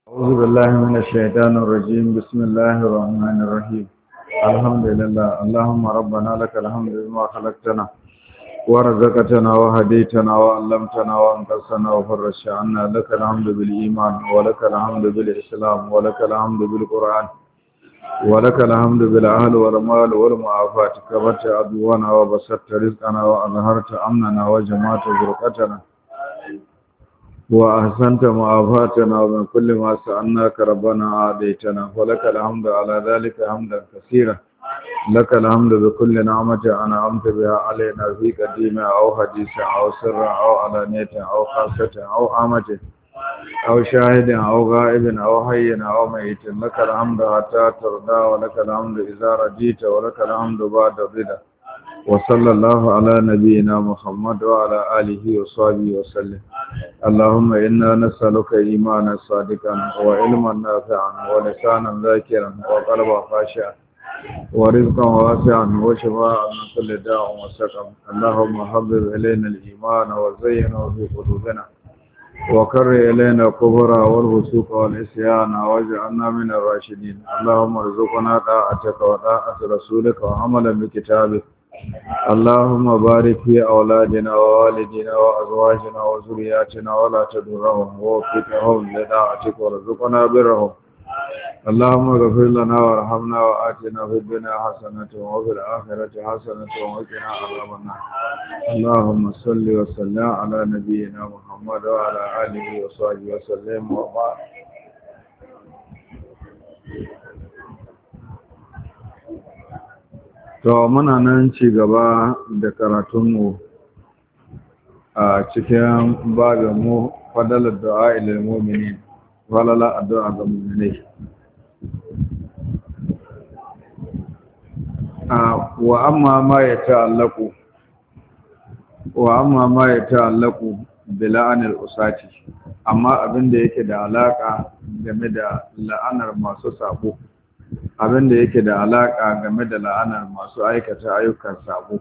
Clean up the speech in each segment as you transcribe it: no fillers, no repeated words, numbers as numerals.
أعوذ بالله من الشيطان الرجيم بسم الله الرحمن الرحيم الحمد لله اللهم ربنا لك الحمد بما خلقتنا ورزقتنا وهديتنا وعلمتنا وانقذتنا وفرجت عنا لك الحمد بالإيمان ولك الحمد بالإسلام ولك الحمد بالقرآن ولك الحمد بالأهل والمال والمعافاة كبرت عدونا وبسطت رزقنا وأظهرت أمننا وجمعت بركتنا وأحسنت معافاتنا ومن كل ما سألناك ربنا عاديتنا ولك الحمد على ذلك حمدا كثيرا لك الحمد بكل نعمة أنعمت بها علينا في قديمة أو حديثة أو سر أو علانية أو خاصة أو عامة أو شاهد أو غائب أو حي أو ميت لك الحمد حتى ترضى ولك الحمد إذا رضيت ولك الحمد بعد الرضا وصلى الله على نبينا محمد وعلى آله وصحبه وسلم اللهم إنا نسألك إيمانا صادقا وعلما نافعا ولسانا ذاكرا وقلبا خاشعا ورزقا واسعا وشفاء من كل داء وسقم اللهم حبب إلينا الإيمان وزينه في قلوبنا وكره إلينا الكفر والفسوق والعصيان واجعلنا من الراشدين اللهم ارزقنا طاعتك وطاعة رسولك وعملا بكتابك اللهم بارك في أولادنا ووالدنا وأزواجنا وذرياتنا ولا تضرهم ووفقهم لطاعتك وارزقنا برهم اللهم اغفر لنا وارحمنا وآتنا في الدنيا حسنة وفي الآخرة حسنة وقنا عذاب النار اللهم صل وسلم على نبينا محمد وعلى آله وصحبه وسلم وبارك. To muna nan ci gaba da karatunmu a cikin babinmu fadalar du'a ilil mu'minin falala addu'a ga mu'minai wa amma ma ya ta'allaku bi la'anil usati amma abinda yake da alaka game da la'anar masu sabo abinda yake da alaka game da la'anar masu aikata ayyukan sabo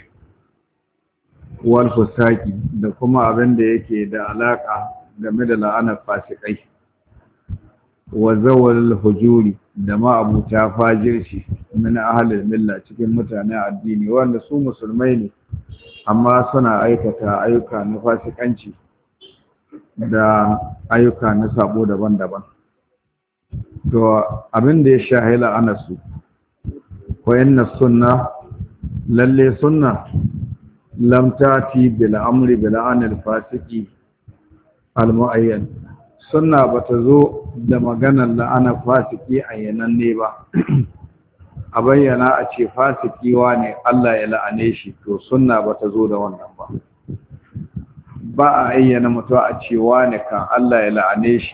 wal fusaki da kuma abinda yake da alaka game da la'anar fasikai wa zawal hujuri da ma abuta fajirci min ahlil milla cikin mutane addini wanda su musulmai ne amma suna aikata ayyuka na fasikanci da ayyuka na sabo daban-daban to abin da ya shahila anasu wa inna sunna lalle sunna lam tati bil amri bil anil fasiki al muayyan sunna bata zo da maganar la'ana fasiki ayyanan ne ba a bayyana a ce fasiki ne Allah ya la'ane shi to sunna bata zo da wannan ba a ayyana mutum a ce ne kan Allah ya la'ane shi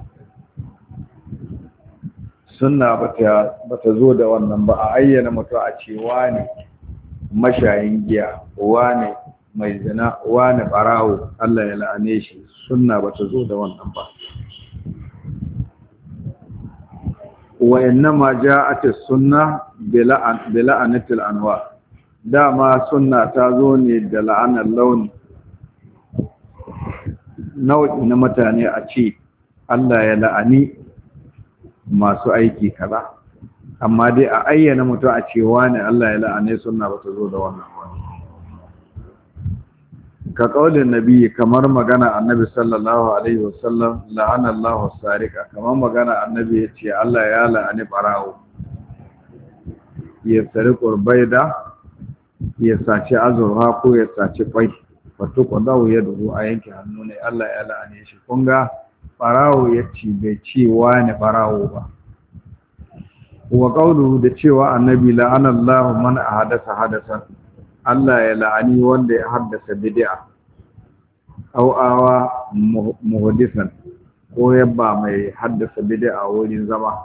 sunna bata zo da wannan ba a ayyana mutum a ce wane mashayin giya wane mai zina wane barawo Allah ya la'ane shi sunna bata zo da wannan ba wa innama ja'at as-sunnah bi la'anatil anwa dama sunna ta zo ne da la'anar launi nau'i na mutane a ce Allah ya la'ani masu aiki kaza amma dai a ayyana mutum a cewa ne Allah ya la'ane sunna ba ta zo da wannan ba ka kaulin nabi kamar magana annabi sallallahu alaihi wasallam la'ana Allahu sariqa kamar magana annabi yace Allah ya la'ani barawo ya tsare qurbaida ya saci azurha ko ya saci kwai wato kwadawo ya dubu a yanke hannu ne Allah ya la'ane shi kun ga barawo yace bai ce wani barawo ba wa qawluhu da cewa annabi la'ana Allahu man ahdatha hadasan Allah ya la'ani wanda ya haddasa bid'a aw awa muhaddisan ko yabba mai haddasa bid'a wurin zama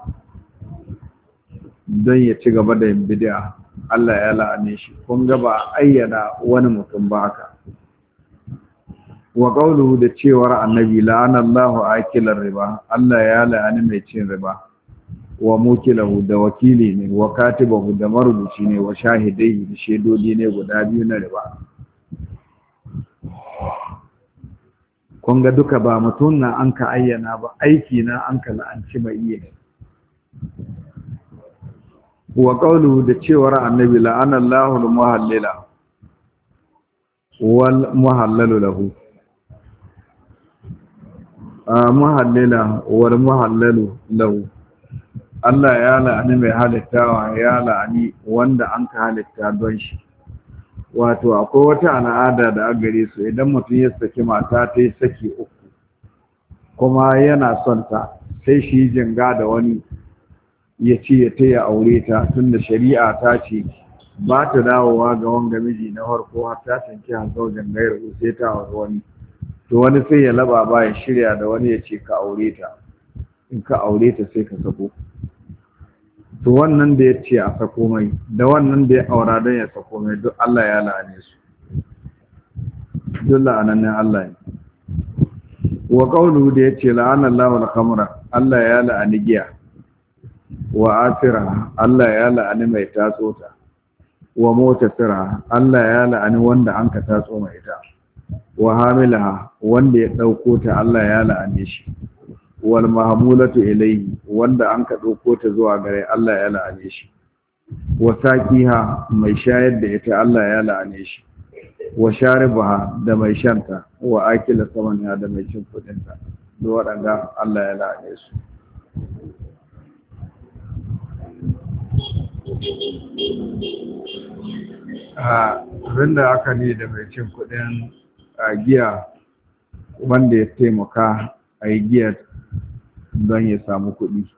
don ya ci gaba da yin bid'a Allah ya la'ane shi kun ga ba ayyana wani mutum ba haka wa qawluhu da cewar annabi la'ana Allahu akilar riba Allah ya la'ani mai cin riba wa mukilahu da wakili ne wa katibahu da marubuci ne wa shahidai da shedodi ne guda biyu na riba kun ga duka ba mutum na an ka ayyana ba, aiki na an ka la'anci mai iya. Wa qawlu da cewar annabi la'ana Allahu al-muhallila wal muhallalu lahu. Muhallila wal muhallalu lahu. Allah ya la'ani mai halittawa, ya la'ani wanda an ka halitta don shi. Wato akwai wata al'ada da gare su, idan mutum ya saki mata ta yi saki uku kuma yana son ta, sai shi jinga da wani ya ce ya taya aure ta, tunda shari'a ta ce ba ta dawowa ga wanga miji na farko har ta tanki hazaujin gairu, sai ta aure wani. To wani sai ya laba ba ya shirya da wani ya ce ka aure ta, in ka aure ta sai ka sako. To wannan da ya ce a sako mai da wannan da ya aura don ya sako mai, duk Allah ya la'ane su, duk la'anannen Allah ne. Wa qawluhu da ya ce la'ana Allahu al-khamra, Allah ya la'ani giya. Wa asira, Allah ya la'ani mai tatsota. Wa mutasira, Allah ya la'ani wanda an ka tatso mai ita. Wa hamilaha, wanda ya dauko ta, Allah ya la'ane shi. Wal mahmulatu ilayhi, wanda an ka dauko ta zuwa gare, Allah ya la'ane shi. Wa saqiha, mai shayar da ita, Allah ya la'ane shi. Wa sharibaha, da mai shanta. Wa akila samaniha, da mai cin kudin ta, duk waɗanda Allah ya la'ane su. Abinda aka ne da mai cin kudin giya, wanda ya taimaka a yi giyar don ya samu kuɗi.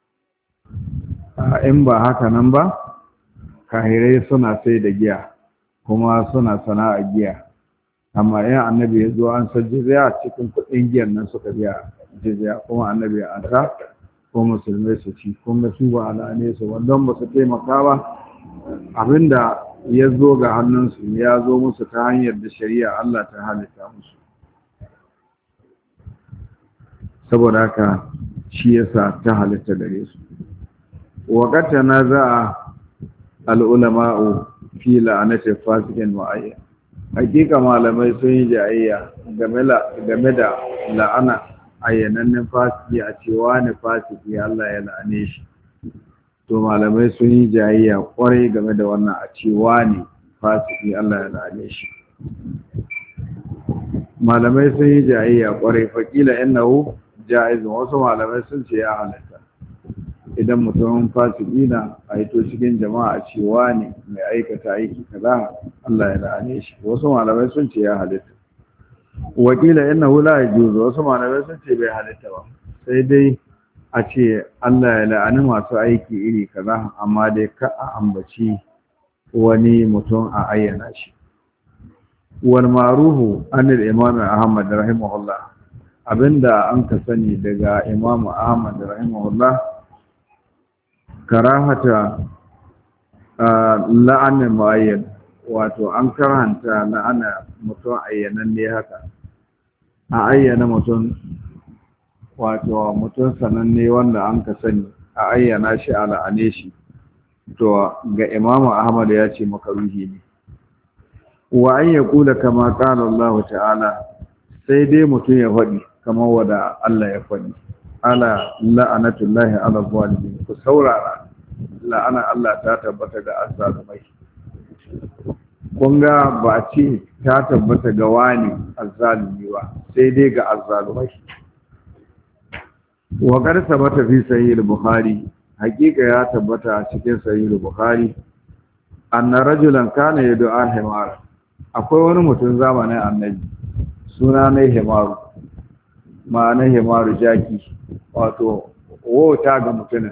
In ba haka nan ba, kahirai suna sai da giya kuma suna sana'a giya, amma yan annabi ya zo an san jizya cikin kuɗin giyan nan suka biya jizya, kuma annabi ya anta ko musulmai su ci, kuma su ba al'ane su wandon ba su taimaka ba. Abinda ya zo ga hannunsu ya zo musu ta hanyar da shari'a Allah ta halitta musu, saboda haka shi yasa ta halitta gare su. Waqata naza'a al-ulama'u fi la'anati fasiqin wa ayya. Hakika malamai sun yi jayayya game da la'ana ayyanannen fasiki, a cewa ne fasiki Allah ya la'ane shi. To malamai sun yi jayayya kwarai game da wannan, a cewa ne fasiki Allah ya la'ane shi. Malamai sun yi jayayya kwarai, faqila innahu ja'izun, wasu malamai sun ce ya halatta idan mutum fasiki na a hito cikin jama'a, a cewa ne mai aikata aiki kaza Allah ya la'ane shi. Wasu malamai sun ce ya halatta. Wakila innahu la yajuzu, wasu malamai sun ce bai halatta ba, sai dai a ce Allah ya la'ani masu aiki iri kaza, amma dai ka a ambaci wani mutum a ayyana shi. Wal ma'rufu anil imam Ahmad rahimahullah, abinda an ka sani daga Imam Ahmad rahimahullah, karahata la'anin mu'ayyan, wato an karanta la'ana mutum ayyanan ne haka, a ayyana mutum, wato mutum sananne wanda an ka sani a ayyana shi a la'ane shi, to ga Imam Ahmad ya ce makaruhi ne. Wa an yaqula kama qala Allah ta'ala, sai dai mutum ya faɗi kamar wada Allah ya faɗi, ala la'anatullahi ala zalimin, ku saurara, la'ana Allah ta tabbata ga azzalumai. Kun ga ba ce ta tabbata ga wani azzalumi ba, sai dai ga azzalumai. Wa qad sabata fi sahih al-Bukhari, hakika ya tabbata cikin sahih al-Bukhari, anna rajulan kana yad'a himar. Akwai wani mutum zamanin annabi, suna ne himaru, ma'ana himaru jaki, wato wauta ga mutumin.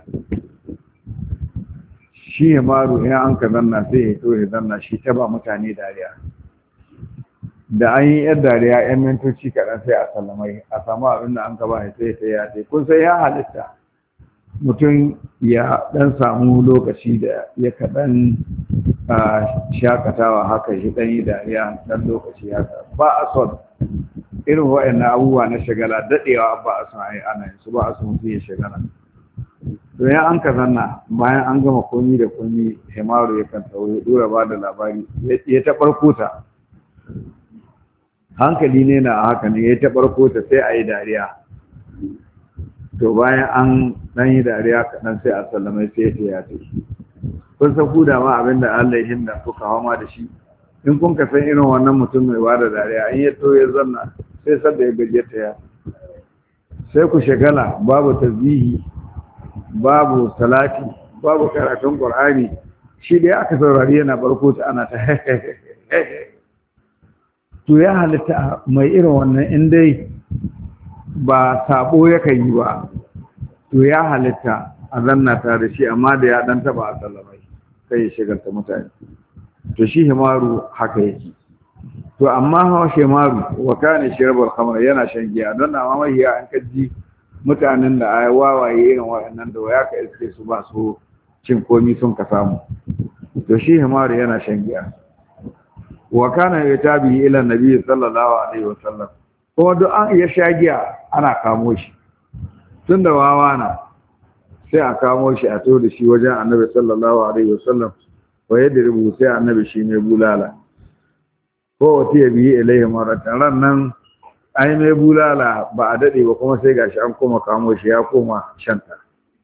Shi himaru in an ka zanna sai ya to ya zanna shi ta ba mutane dariya, da an yi yar dariya yan mintoci kaɗan sai a sallamai, a samu abin da an ka ba sai ta ya sai kun sai ya halitta mutum ya ɗan samu lokaci da ya kaɗan shakatawa haka shi ɗan yi dariya ɗan lokaci haka. Ba a son irin waɗannan abubuwa na shagala, daɗewa ba a son a yi ana yin su, ba a son mutum ya shagala. To ya an ka zanna bayan an gama komi da komi, himaru ya kan tawo ya ɗora ba da labari, ya ta ɓarko ta hankali ne na haka ne ya taɓarko ta sai a yi dariya, to bayan an ɗan yi dariya kaɗan sai a sallamai sai ya ce kun san ku da ma abin da Allah ya hinda kuka hawa ma da shi, in kun ka san irin wannan mutum mai bada dariya in ya to ya zanna sai sadda ya gaje ta ya sai ku shagala, babu tasbihi babu salati babu karatun qur'ani, shi dai aka saurari yana barko ta ana ta to ya halitta mai irin wannan in dai ba sabo yakan yi ba, to ya halitta a zanna ta da shi, amma da ya dan taba a sallamai kai ya shigarta mutane, to shi himaru haka yake. To amma hawa himaru wa kana shirbar khamr yana shan giya, don na mamaye an kaji mutanen da ai wawaye irin waɗannan da waya ka iske su ba su cin komi sun ka samu, to shi himaru yana shan giya. Wa kana yatabi ila nabi sallallahu alaihi wasallam, kuma duk an iya sha giya ana kamo shi, tunda wawa na sai a kamo shi a to da shi wajen annabi sallallahu alaihi wasallam, wa yadda rubu sai annabi shi mai bulala, ko wata ya biyi ilaihi maratan, ran nan ai mai bulala ba a dade ba kuma sai gashi an koma kamo shi ya koma shanta,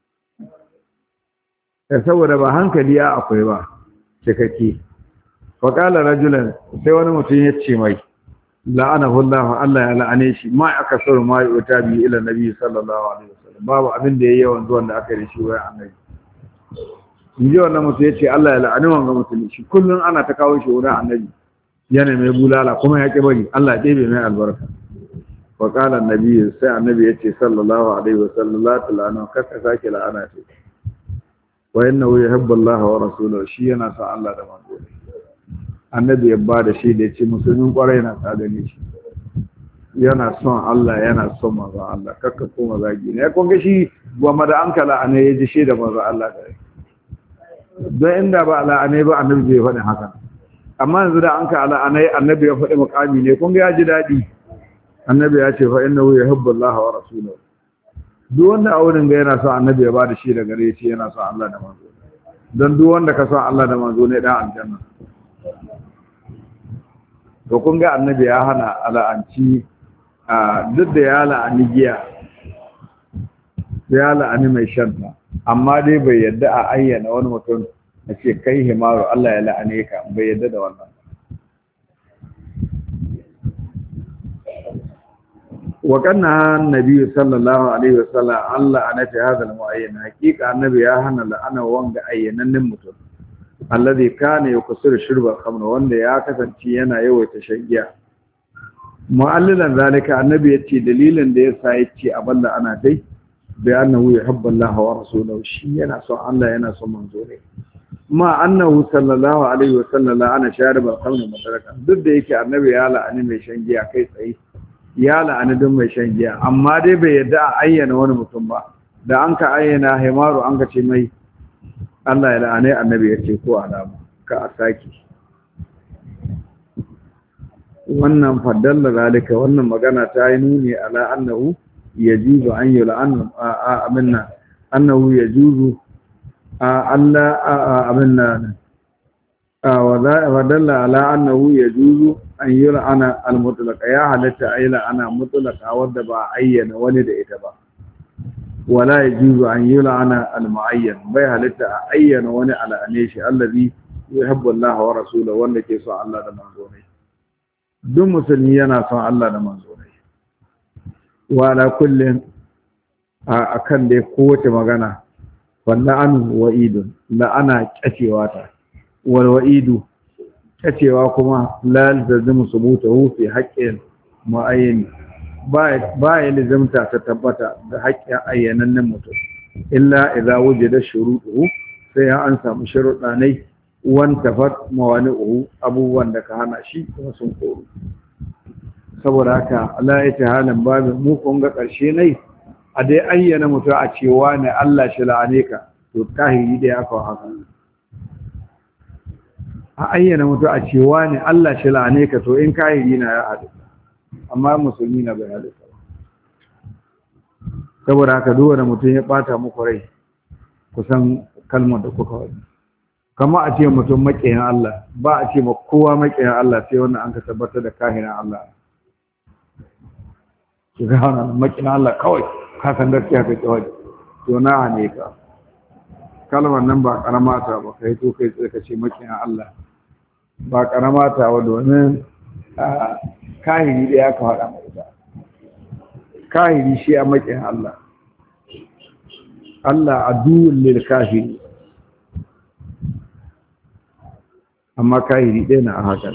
saboda ba hankali ya akwai ba cikakke. Fa qala rajulan, sai wani mutum ya ce mai la'anahu Allah, Allah ya la'ane shi, ma aka sauri ma yi wata biyu ila nabi sallallahu alaihi wasallam, babu abin da ya yi yawan zuwan da aka yi shi wayan annabi. In ji wannan mutum ya ce Allah ya la'ani wanga mutum, shi kullum ana ta kawo shi wurin annabi yana mai bulala kuma ya ƙi bari, Allah ya ɗebe mai albarka. Wa qala annabi, sai annabi ya ce sallallahu alaihi wasallam la tulana, kaka sake la'ana ce, wa innahu yuhibbu Allah wa rasuluhu, shi yana son Allah da manzo. Annabi ya ba da shi da ya ce musulmin kwarai na ta gane shi, yana son Allah yana son manzo Allah, kakka koma zagi ne. Ya kunga shi gwamma da an kala ne ya ji shi da manzo Allah da don inda ba la'anai ba annabi bai faɗi haka, amma yanzu da an ka la'anai annabi ya faɗi mukami ne, kunga ya ji daɗi. Annabi ya ce fa innahu yuhibbu Allah wa rasuluhu, duk wanda a wurin ga yana son annabi ya ba da shi da gare shi yana son Allah da manzo, don duk wanda ka son Allah da manzo ne dan aljanna. To kun ga annabi ya hana ala'anci, duk da ya la'ani giya ya la'ani mai shanta, amma dai bai yadda a ayyana wani mutum a ce kai himaru Allah ya la'ane ka, bai yadda da wannan. Wa kanna annabi sallallahu alaihi wasallam Allah ana fi hadal mu'ayyan, hakika annabi ya hana la'ana wanga ayyanannen mutum alladhi kana yuksiru shurba khamr, wanda ya kasance yana yawaita shan giya. Mu'allilan zalika, annabi yace dalilin da yasa yace a balla ana dai bi annahu yuhibbu Allah wa rasuluhu, shi yana son Allah yana son manzo ne. Ma annahu sallallahu alaihi wa sallam ana shariba khamr mutaraka, duk da yake annabi ya la'ani mai shan giya kai tsaye, ya la'ani duk mai shan giya, amma dai bai yadda a ayyana wani mutum ba. Da an ka ayyana himaru an ka ce mai Allah ya la'ane annabi ya ce ko alama ka a saki. Wannan faddalla zalika, wannan magana ta yi nuni ala annahu yajuzu an yul'an aminna, annahu yajuzu Allah aminna, wa dalla ala annahu yajuzu an yul'ana al-mutlaqa, ya halatta ayyana ana mutlaqa wanda ba ayyana wani da ita ba. Wala yajuzu an yul'ana al-mu'ayyan, bai halitta a ayyana wani al'ane shi allazi yuhibbu Allah wa rasuluhu, wanda ke son Allah da manzo ne. Duk musulmi yana son Allah da manzo ne. Wa ala kullin, akan dai kowace magana, wannan wa'idun, la'ana kyacewa ta, wal wa'idu kyacewa kuma la yalzamu subutahu fi haqqin mu'ayyan, ba ya lizamta ta tabbata da haƙƙin ayyanannen mutum, illa idza wujida shuruɗuhu, sai ya an samu sharuɗa ne, wan tafat mawani'uhu, abubuwan da ka hana shi kuma sun koru. Saboda haka Allah ya halin babin mu kun ga ƙarshe ne a dai ayyana mutum a cewa ne Allah shi la'ane ka, to kahiri da aka haka. A ayyana mutum a cewa ne Allah shi la'ane ka, to in kahiri na ya haɗu, amma musulmi na bai halitta ba. Saboda haka duk wanda mutum ya bata muku rai, kusan kalmar da kuka wani, kama a ce mutum maƙiyin Allah, ba a ce ma kowa maƙiyin Allah sai wannan an ka tabbatar da kahinan Allah. ki ga wannan makina Allah kawai ka san gaskiya kai kawai to na ne ka kalmar nan ba karamata ba kai to kai ka ce makina Allah ba karamata ba domin kahiri da ya ka faɗa mai ita kahiri shi a makin Allah Allah aduwwul lil kafiri amma kahiri ɗaya na a hakan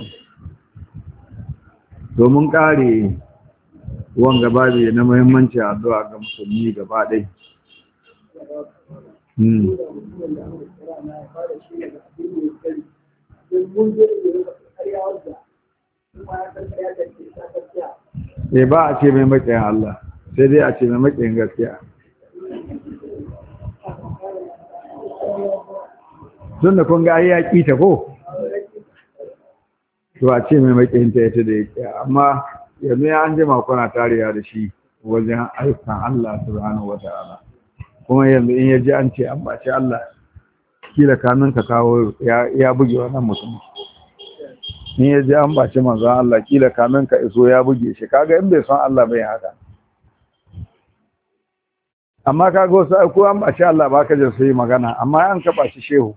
domin ƙare wanga babu na muhimmanci addu'a ga musulmi gaba ɗaya ba a ce mai maƙiyin Allah sai dai a ce mai maƙiyin gaskiya tun da kun ga ai ya ta ko to a ce mai maƙiyin ta yace da yake amma yanzu ya an jima kuna tariya da shi wajen ayyukan Allah subhanahu wata'ala kuma yanzu in ya ji an ce an bace Allah kila kamin ka kawo ya buge wannan mutum in ya ji an bace manzon Allah kila kamin ka iso ya buge shi kaga in bai san Allah bai haka amma kaga wasu ko an bace Allah ba ka jin sai magana amma an ka bace shehu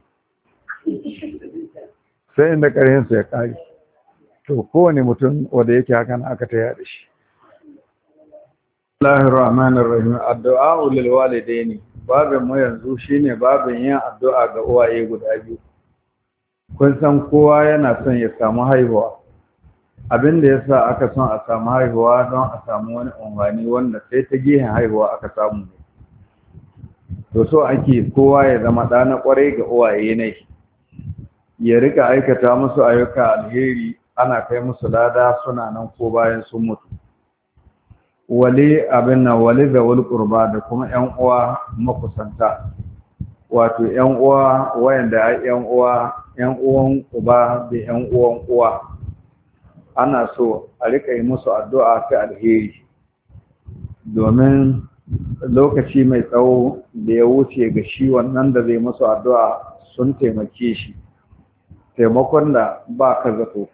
sai inda karhin sa ya kare to kowane mutum wanda yake hakan aka taya da shi Allahir Rahmanir Rahim addu'a lil walidaini babin mu yanzu shine babin yin addu'a ga uwaye guda biyu kun san kowa yana son ya samu haihuwa abinda yasa aka son a samu haihuwa don a samu wani unwani wanda sai ta gehen haihuwa aka samu to so ake kowa ya zama ɗa na ƙwarai ga uwaye ne ya rika aikata musu ayyuka alheri ana kai musu lada suna nan ko bayan sun mutu wali abin nan wali da wal qurba da kuma ƴan uwa makusanta wato ƴan uwa wayanda ai ƴan uwan uba da ƴan uwan uwa ana so a rika yi musu addu'a ta alheri domin lokaci mai tsawo da ya wuce ga shi wannan da zai musu addu'a sun taimake shi taimakon da ba ka zato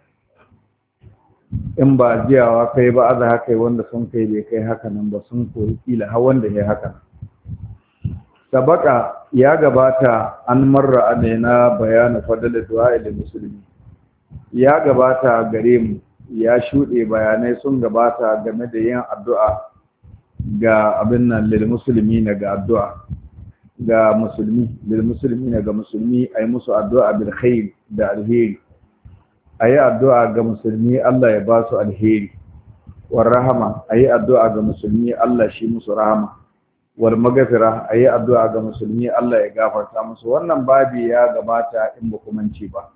in ba jiyawa kai ba aza haka wanda sun kai bai kai haka nan ba sun koyi kila har wanda ya haka sabaka ya gabata an marra alaina bayanu fadl du'a lil muslimi ya gabata gare mu ya shude bayanai sun gabata game da yin addu'a ga abin nan lil muslimi na ga addu'a ga musulmi lil muslimi na ga musulmi ay musu addu'a bil khair da alheri a yi addu'a ga musulmi Allah ya ba su alheri, war rahama a yi addu'a ga musulmi Allah shi musu rahama, war magafira a yi addu'a ga musulmi Allah ya gafarta musu. Wannan babi ya gabata in ba kumanci ba.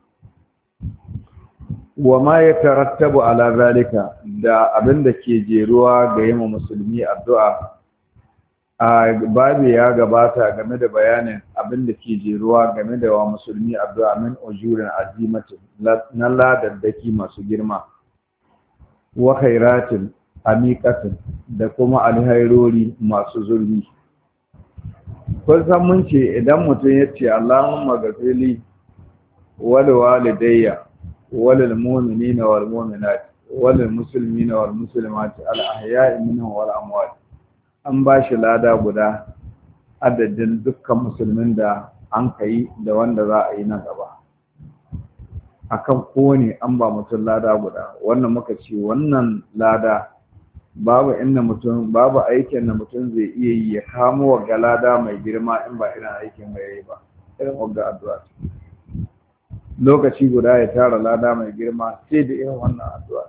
Wa ma ya tarattabu ala zalika da abin da ke jeruwa ga yi musulmi addu'a, a babi ya gabata game da bayanin abin da ke jeruwa game da wa musulmi addu'a min ujurin azimatin na ladaddaki masu girma wa khairatin amiqatin da kuma alhairori masu zurbi. Kun san mun ce idan mutum ya ce Allahumma ghafirli wal walidayya wal mu'minina wal mu'minat wal muslimina wal muslimat al ahya'i minhum wal amwat, an ba shi lada guda adadin dukkan musulmin da an kai da wanda za a yi nan gaba. Akan kowane an ba mutum lada guda. Wannan muka ce wannan lada babu inda mutum, babu aikin da mutum zai iya yi ya kamo wa lada mai girma in ba irin aikin mai yi ba, irin wagga addu'a. Lokaci guda ya tara lada mai girma sai da irin wannan addu'a.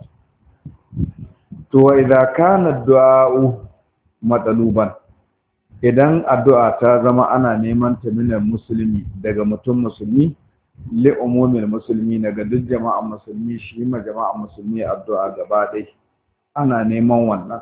To idza kana du'a'u matsaluban, idan addu'a ta zama ana neman ta minar musulmi daga mutum musulmi li umumin musulmi daga duk jama'an musulmi, shi ma jama'an musulmi addu'a gaba dai ana neman wannan.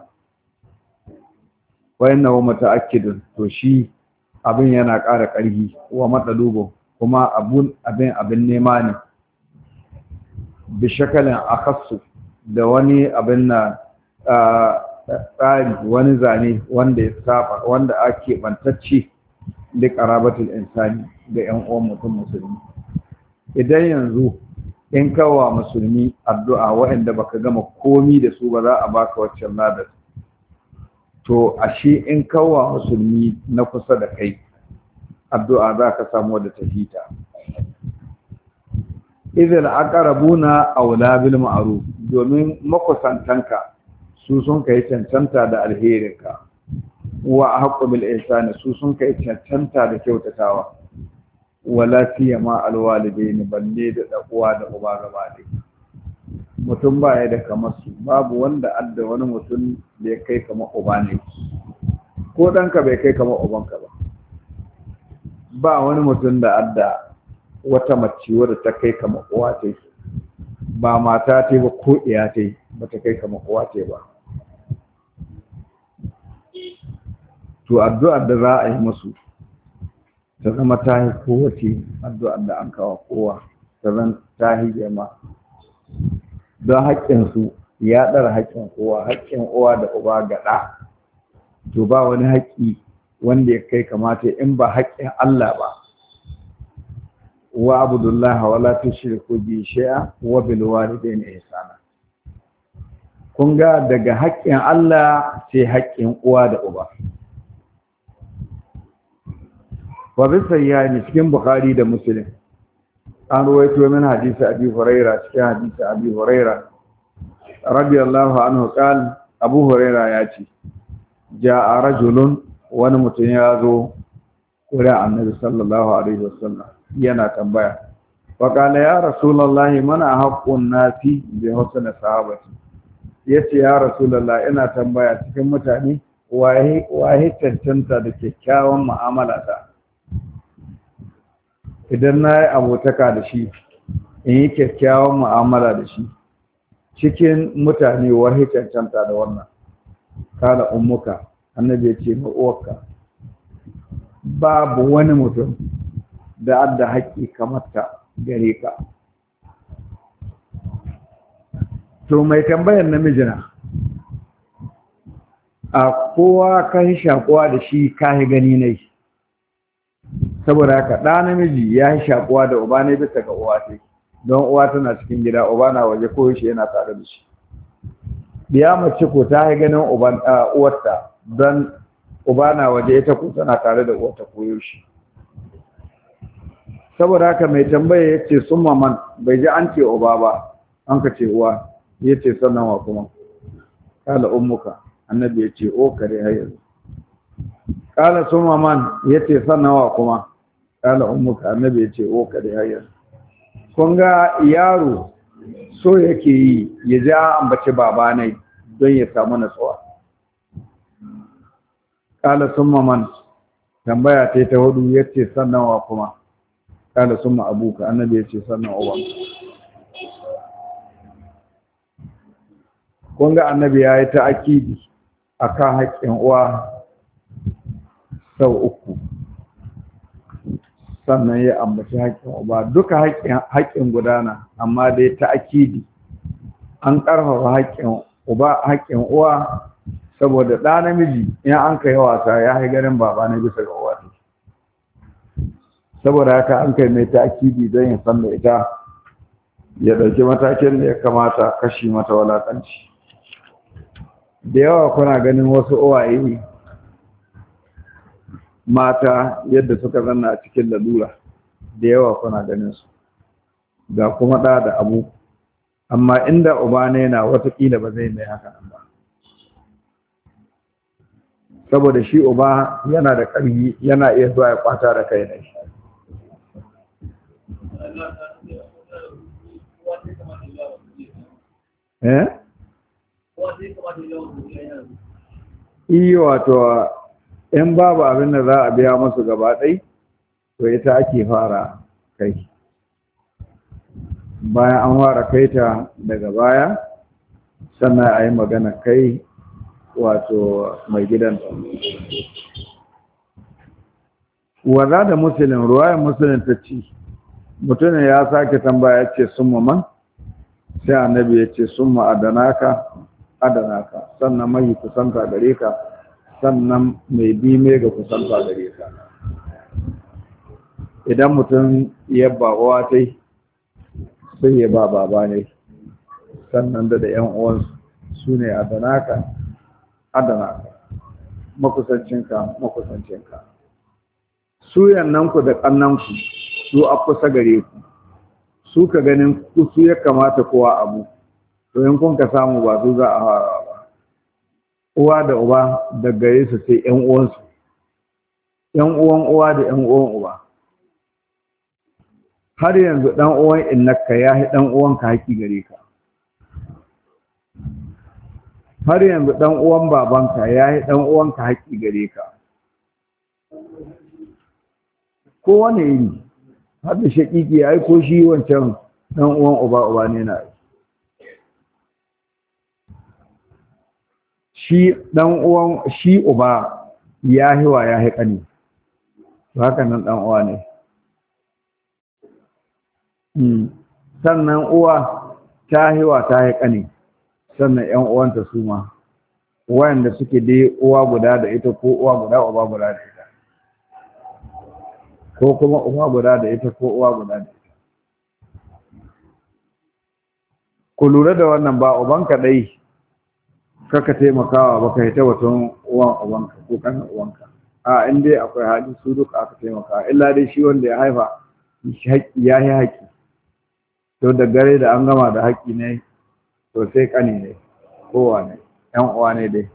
Wa innahu muta'akkidun, to shi abin yana ƙara ƙarfi wa matsalubu kuma abin nema ne bi shakalin akhassu da wani abin na tsari, wani zane wanda ya saba, wanda ake bantacce da qarabatul insani da ƴan uwan mutum musulmi. Idan yanzu in kawa musulmi addu'a waɗanda baka gama komi da su ba za a baka waccan ladar to ashe in kawa musulmi na kusa da kai addu'a za ka samu da tafita idan aqrabuna aula bil ma'ruf domin makusantanka su sun kai cancanta da alherinka wa haqqu bil ihsani su sun kai cancanta da kyautatawa wala siyama alwalidaini balle da uwa da uba gaba ɗaya mutum ba ya da kamar su babu wanda adda wani mutum da ya kai kamar uba ne ko ɗanka bai kai kamar ubanka ba ba wani mutum da adda wata mace wadda ta kai kamar uwa ta ba mata ta ba ko iya ta ba ta kai kamar uwa ta ba to addu'ar da za a yi musu ta zama ta yi kowace addu'ar da an kawo kowa ta zan ta yi jama don haƙƙinsu ya ɗara haƙƙin kowa haƙƙin uwa da uba gaɗa to ba wani haƙƙi wanda ya kai kamata in ba haƙƙin Allah ba wa abudullahi wa la tushriku bi shay'a wa bil walidayni ihsana kun ga daga haƙƙin Allah sai haƙƙin uwa da uba wa bi sayyani cikin bukhari da muslim an ruwaito min hadisi abi huraira cikin hadisi abi huraira radiyallahu anhu qala abu huraira ya ce ja'a rajulun wani mutum ya zo wurin annabi sallallahu alaihi wasallam yana tambaya wa qala ya rasulullahi mana haqqun nasi bi husni sahabati yace ya rasulullahi ina tambaya cikin mutane waye tantanta da kyakkyawan mu'amala ta idan na yi abotaka da shi in yi kyakkyawan mu'amala da shi cikin mutane wahi cancanta da wannan kala ummuka annabi ya ce ma'uwarka babu wani mutum da adda haƙƙi kamar ta gare ka to mai tambayar namijina a kowa ka yi shakuwa da shi ka yi gani ne saboda haka ɗa namiji ya yi shakuwa da uba ne bisa ga uwa ce don uwa tana cikin gida uba na waje ko shi yana tare da shi biya mace ko ta yi ganin uwarta don uba na waje ita ko tana tare da uwarta koyo shi saboda haka mai tambaya ya ce sun maman bai ji an ce uba ba an ka ce uwa ya ce sannan wa kuma kala ummuka annabi ya ce o kare hayar kala sun maman ya ce sannan wa kuma kala ummuka annabi ya ce o kare hayar kun ga yaro so yake yi ya ji an ambaci baba ne don ya samu natsuwa kala sun maman tambaya ta hudu ya ce sannan wa kuma kala sun ma abuka annabi ya ce sannan uban kun ga annabi ya yi ta akidi a kan haƙƙin uwa sau uku sannan ya ambaci haƙƙin uba duka haƙƙin gudana amma dai ta akidi an ƙarfafa haƙƙin uba haƙƙin uwa saboda ɗa namiji in an kai wasa ya yi ganin baba na bisa ga uwa saboda haka an kai mai ta akidi don ya san da ita ya ɗauki matakin da ya kamata kashi mata walaƙanci da yawa kuna ganin wasu uwaye mata yadda suka zanna a cikin lalura da yawa kuna ganin su ga kuma ɗa da abu amma inda uba ne na watakila ba zai mai haka nan ba saboda shi uba yana da ƙarfi yana iya zuwa ya kwata da kai ne iya wato in babu abin da za a biya musu gaba ɗai to ita ake fara kai bayan an fara kai ta daga baya sannan a yi magana kai wato mai gidan waza da musulun ruwayan musulun ta ci mutumin ya sake tambaya ce sun man sai annabi ya ce sun adanaka sannan mai kusanta gare ka sannan mai bi mai ga kusanta gare ka idan mutum ya bawa tai sai ya ba baba ne, sannan da ‘yan uwansu su ne adanaka makusancinka su yannanku da ƙannanku su a kusa gare ku, su ka ganin ku su ya kamata kowa abu, to in kun ka samu ba su za a fara ba. Uwa da uba da gare su sai ‘yan uwansu, ‘yan uwan uwa da ‘yan uwan uba. Har yanzu ɗan uwan innaka ya yi ɗan uwanka haƙi gare ka. Har yanzu ɗan uwan babanka ya yi ɗan uwanka haƙi gare ka. Kowane iri, har da shaƙiƙi ya yi ko shi wancan ɗan uwan uba ne na yi. Shi ɗan uwan shi uba ya hiwa ya yi ƙani, haka nan ɗan uwa ne. Sannan uwa ta hiwa ta yi ƙani, sannan ‘yan uwanta su ma, wayanda suke dai uwa guda da ita ko uwa guda uba guda da ita, ko kuma uwa guda da ita ko uwa guda da ita. Ku lura da wannan, ba ubanka ɗai kaka taimakawa ba ka yi ta watan uwan ubanka ko kanan uwanka. A in dai akwai hali su duka aka taimakawa, illa dai shi wanda ya haifa ya yi haƙi. To da gare da an gama da haƙi ne, to sai ƙani ne, kowa ne, ‘yan uwa ne dai.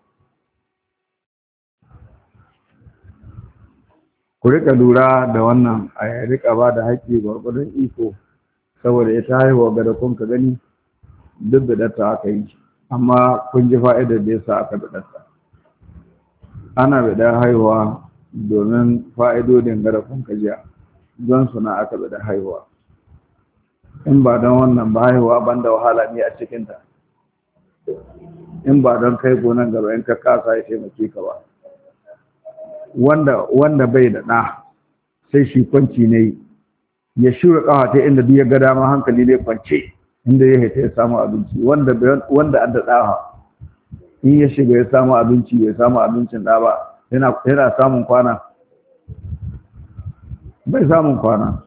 Ku riƙa lura da wannan, a riƙa ba da haƙi gwargwadon iko, saboda ita haihuwa ga da kun ka gani duk biɗarta aka yi, amma kun ji fa'idar da yasa aka biɗarta. Ana biɗar haihuwa domin fa'idodin ga da kun ka jiya, don suna aka biɗar haihuwa. In ba don wannan ba haihuwa ban da wahala ne a cikinta, in ba don kai gonan gaba in ka kasa ya taimake ka ba. Wanda bai da ɗa sai shi kwanci ne ya shura ƙawa ta inda duk ya ga dama hankali ne kwance inda ya haita ya samu abinci. Wanda an da ɗaha in ya shiga ya samu abinci ya samu abincin ɗa ba, yana samun kwana, bai samun kwana.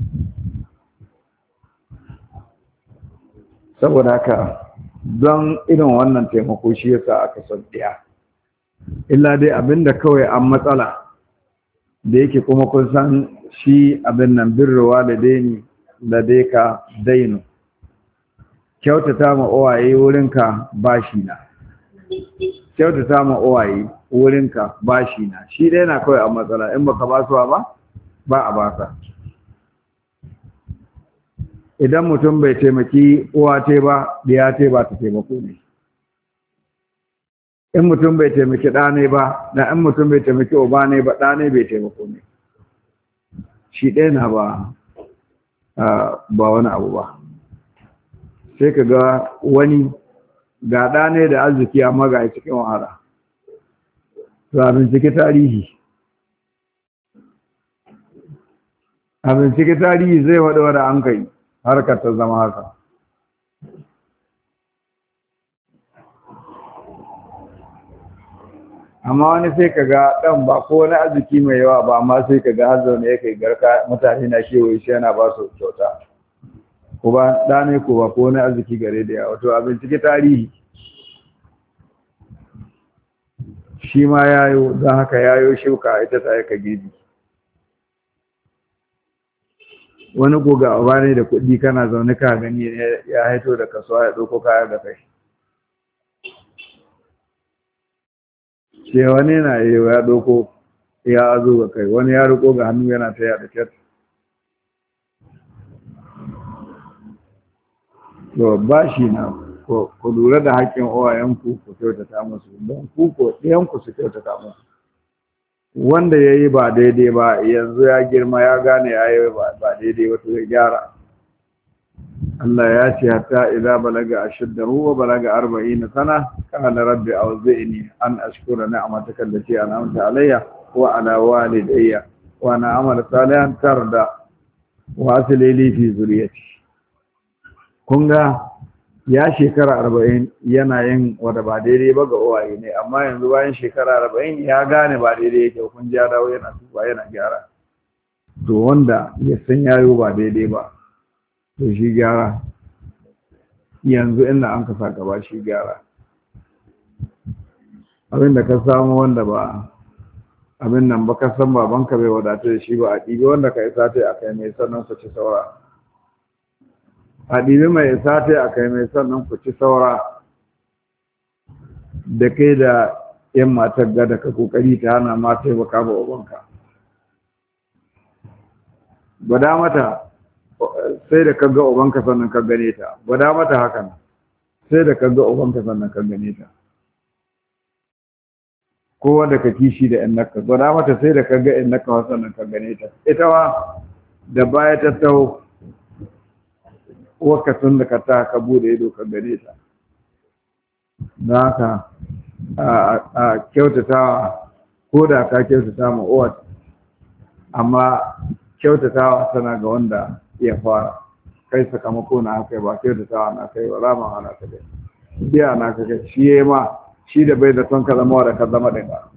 Saboda haka don irin wannan taimako shi yasa aka son ɗaya. Illa dai abinda kawai an matsala da yake kuma kun san shi abin nan birruwa da daini da dai ka dainu, kyautata ma uwaye wurinka bashi na, kyautata ma uwaye wurinka bashi na, shi dai na kawai an matsala. In baka basuwa ba a baka. Idan mutum bai taimaki uwa te ba, diya te ba ta taimako ne. In mutum bai taimaki ɗa ne ba, da in mutum bai taimaki uba ne ba, ɗa ne bai taimako ne. Shi ɗaya na ba wani abu ba. Sai ka ga wani ga ɗa ne da arziki amma ga cikin wahala. To a bincike tarihi. A bincike tarihi zai waɗa wada an kai. Harkar ta zama haka. Amma wani sai ka ga ɗan ba ko wani arziki mai yawa ba, amma sai ka ga har zaune ya kai garka mutane na kewaye shi yana ba su kyauta. Ko ba ɗa ne ko ba ko wani arziki gare da yawa. To a bincike tarihi shi ma yayo, don haka yayo shuka ita ta ka girbi. Wani goga a ne da kuɗi kana zaune ka gani ya haito da kasuwa ya ɗauko kaya da kai. Sai wani na yi ya ɗauko ya zo ga kai, wani ya riko ga hannu yana taya da kyat. To ba shi na ku lura da haƙƙin uwayenku ku kyautata musu, don ku ko ɗiyanku su kyautata musu. Wanda ya yi ba daidai ba yanzu ya girma ya gane ya yi ba daidai wato ya gyara. Allah ya ce hatta idza balaga ashuddahu wa balaga 40 sana qala rabbi awzi'ni an ashkura ni'mataka allati an'amta alayya wa ala walidayya wa ana a'malu salihan tarda wa asli li fi zuriyati. Kun ga ya shekara 40 yana yin wanda ba daidai ba ga uwaye ne, amma yanzu bayan shekara 40 ya gane ba daidai yake, kun ja dawo yana tuba yana gyara. To wanda ya san yayo ba daidai ba to shi gyara yanzu inda an ka saka ba shi gyara abin da ka samu wanda ba abin nan ba ka san babanka bai wadata da shi ba a ɗibi wanda ka isa ta a kai mai sannan ku ci saura a ɗibi mai isa ta a kai mai sannan ku ci saura da kai da yan matar gada ka kokari ta hana ma taimaka ba ubanka gwada mata sai da kaga ubanka sannan ka gane ta gwada mata hakan sai da kaga ubanka sannan ka gane ta ko wanda ka kishi da yan nakka gwada mata sai da kaga yan nakka sannan ka gane ta ita wa da baya ta taho wakatun da ka ta ka bude ido ka gane ta don haka a kyautatawa ko da ka kyautata ma uwa amma kyautatawa tana ga wanda ya fara kai sakamako na haka ba kyautatawa na kai ba rama ana ka dai biya na ka kai shi yayi ma shi da bai da son ka zama da ka zama din ba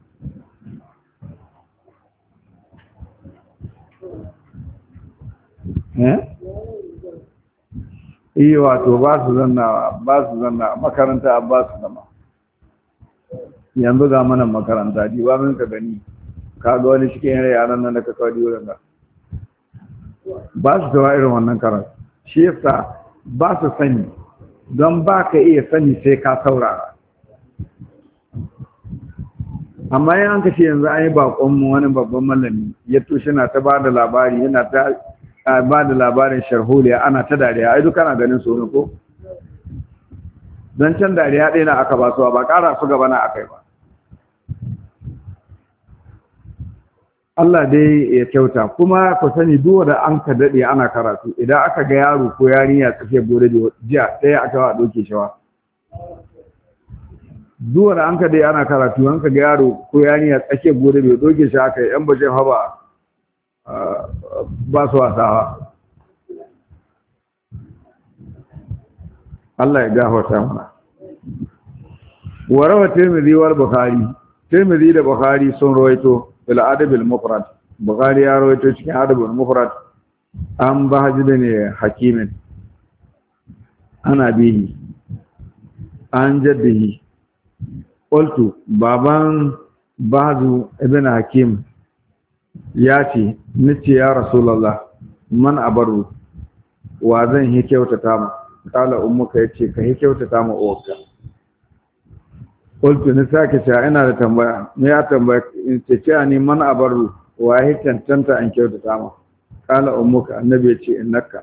iya wato ba su zanna makaranta ba su zama yanzu ga mana makaranta ba min ka gani ka ga wani cikin yaran nan da ka kawo wurin ga ba su tawa irin wannan karatu shi yasa ba su sani don ba ka iya sani sai ka saurara amma yan ka ce yanzu an yi bakonmu wani babban malami ya tushe na ta ba da labari yana ta ba da labarin sharholiya ana ta dariya ai duk kana ganin su ne ko don can dariya ɗaya na aka ba su ba ƙara su gaba na aka yi ba Allah dai ya kyauta kuma ku sani duk da an ka daɗe ana karatu idan aka ga yaro ko yarinya tsakiyar gore da jiya ɗaya aka wa ɗauke shawa duk da an ka daɗe ana karatu an ka ga yaro ko yarinya tsakiyar gore da ɗauke shi aka yi ‘yan baje haba ba su wasawa Allah ya gafarta mana warawa Tirmidhi wal Bukhari Tirmidhi da Bukhari sun rawaito fil adab al mufrad Bukhari ya rawaito cikin adab al mufrad an Bahj bin Hakim ana bihi an jaddihi qultu baban Bahj ibn Hakim ya ce nace ya Rasulullah man abaru wa zan yi kyautata ma kala ummuka yace ka yi kyautata ma uwarka qultu ni sake cewa ina da tambaya me ya tambaya ce ce ni man abaru wa yi tantanta an kyautata ma kala ummuka annabi yace innaka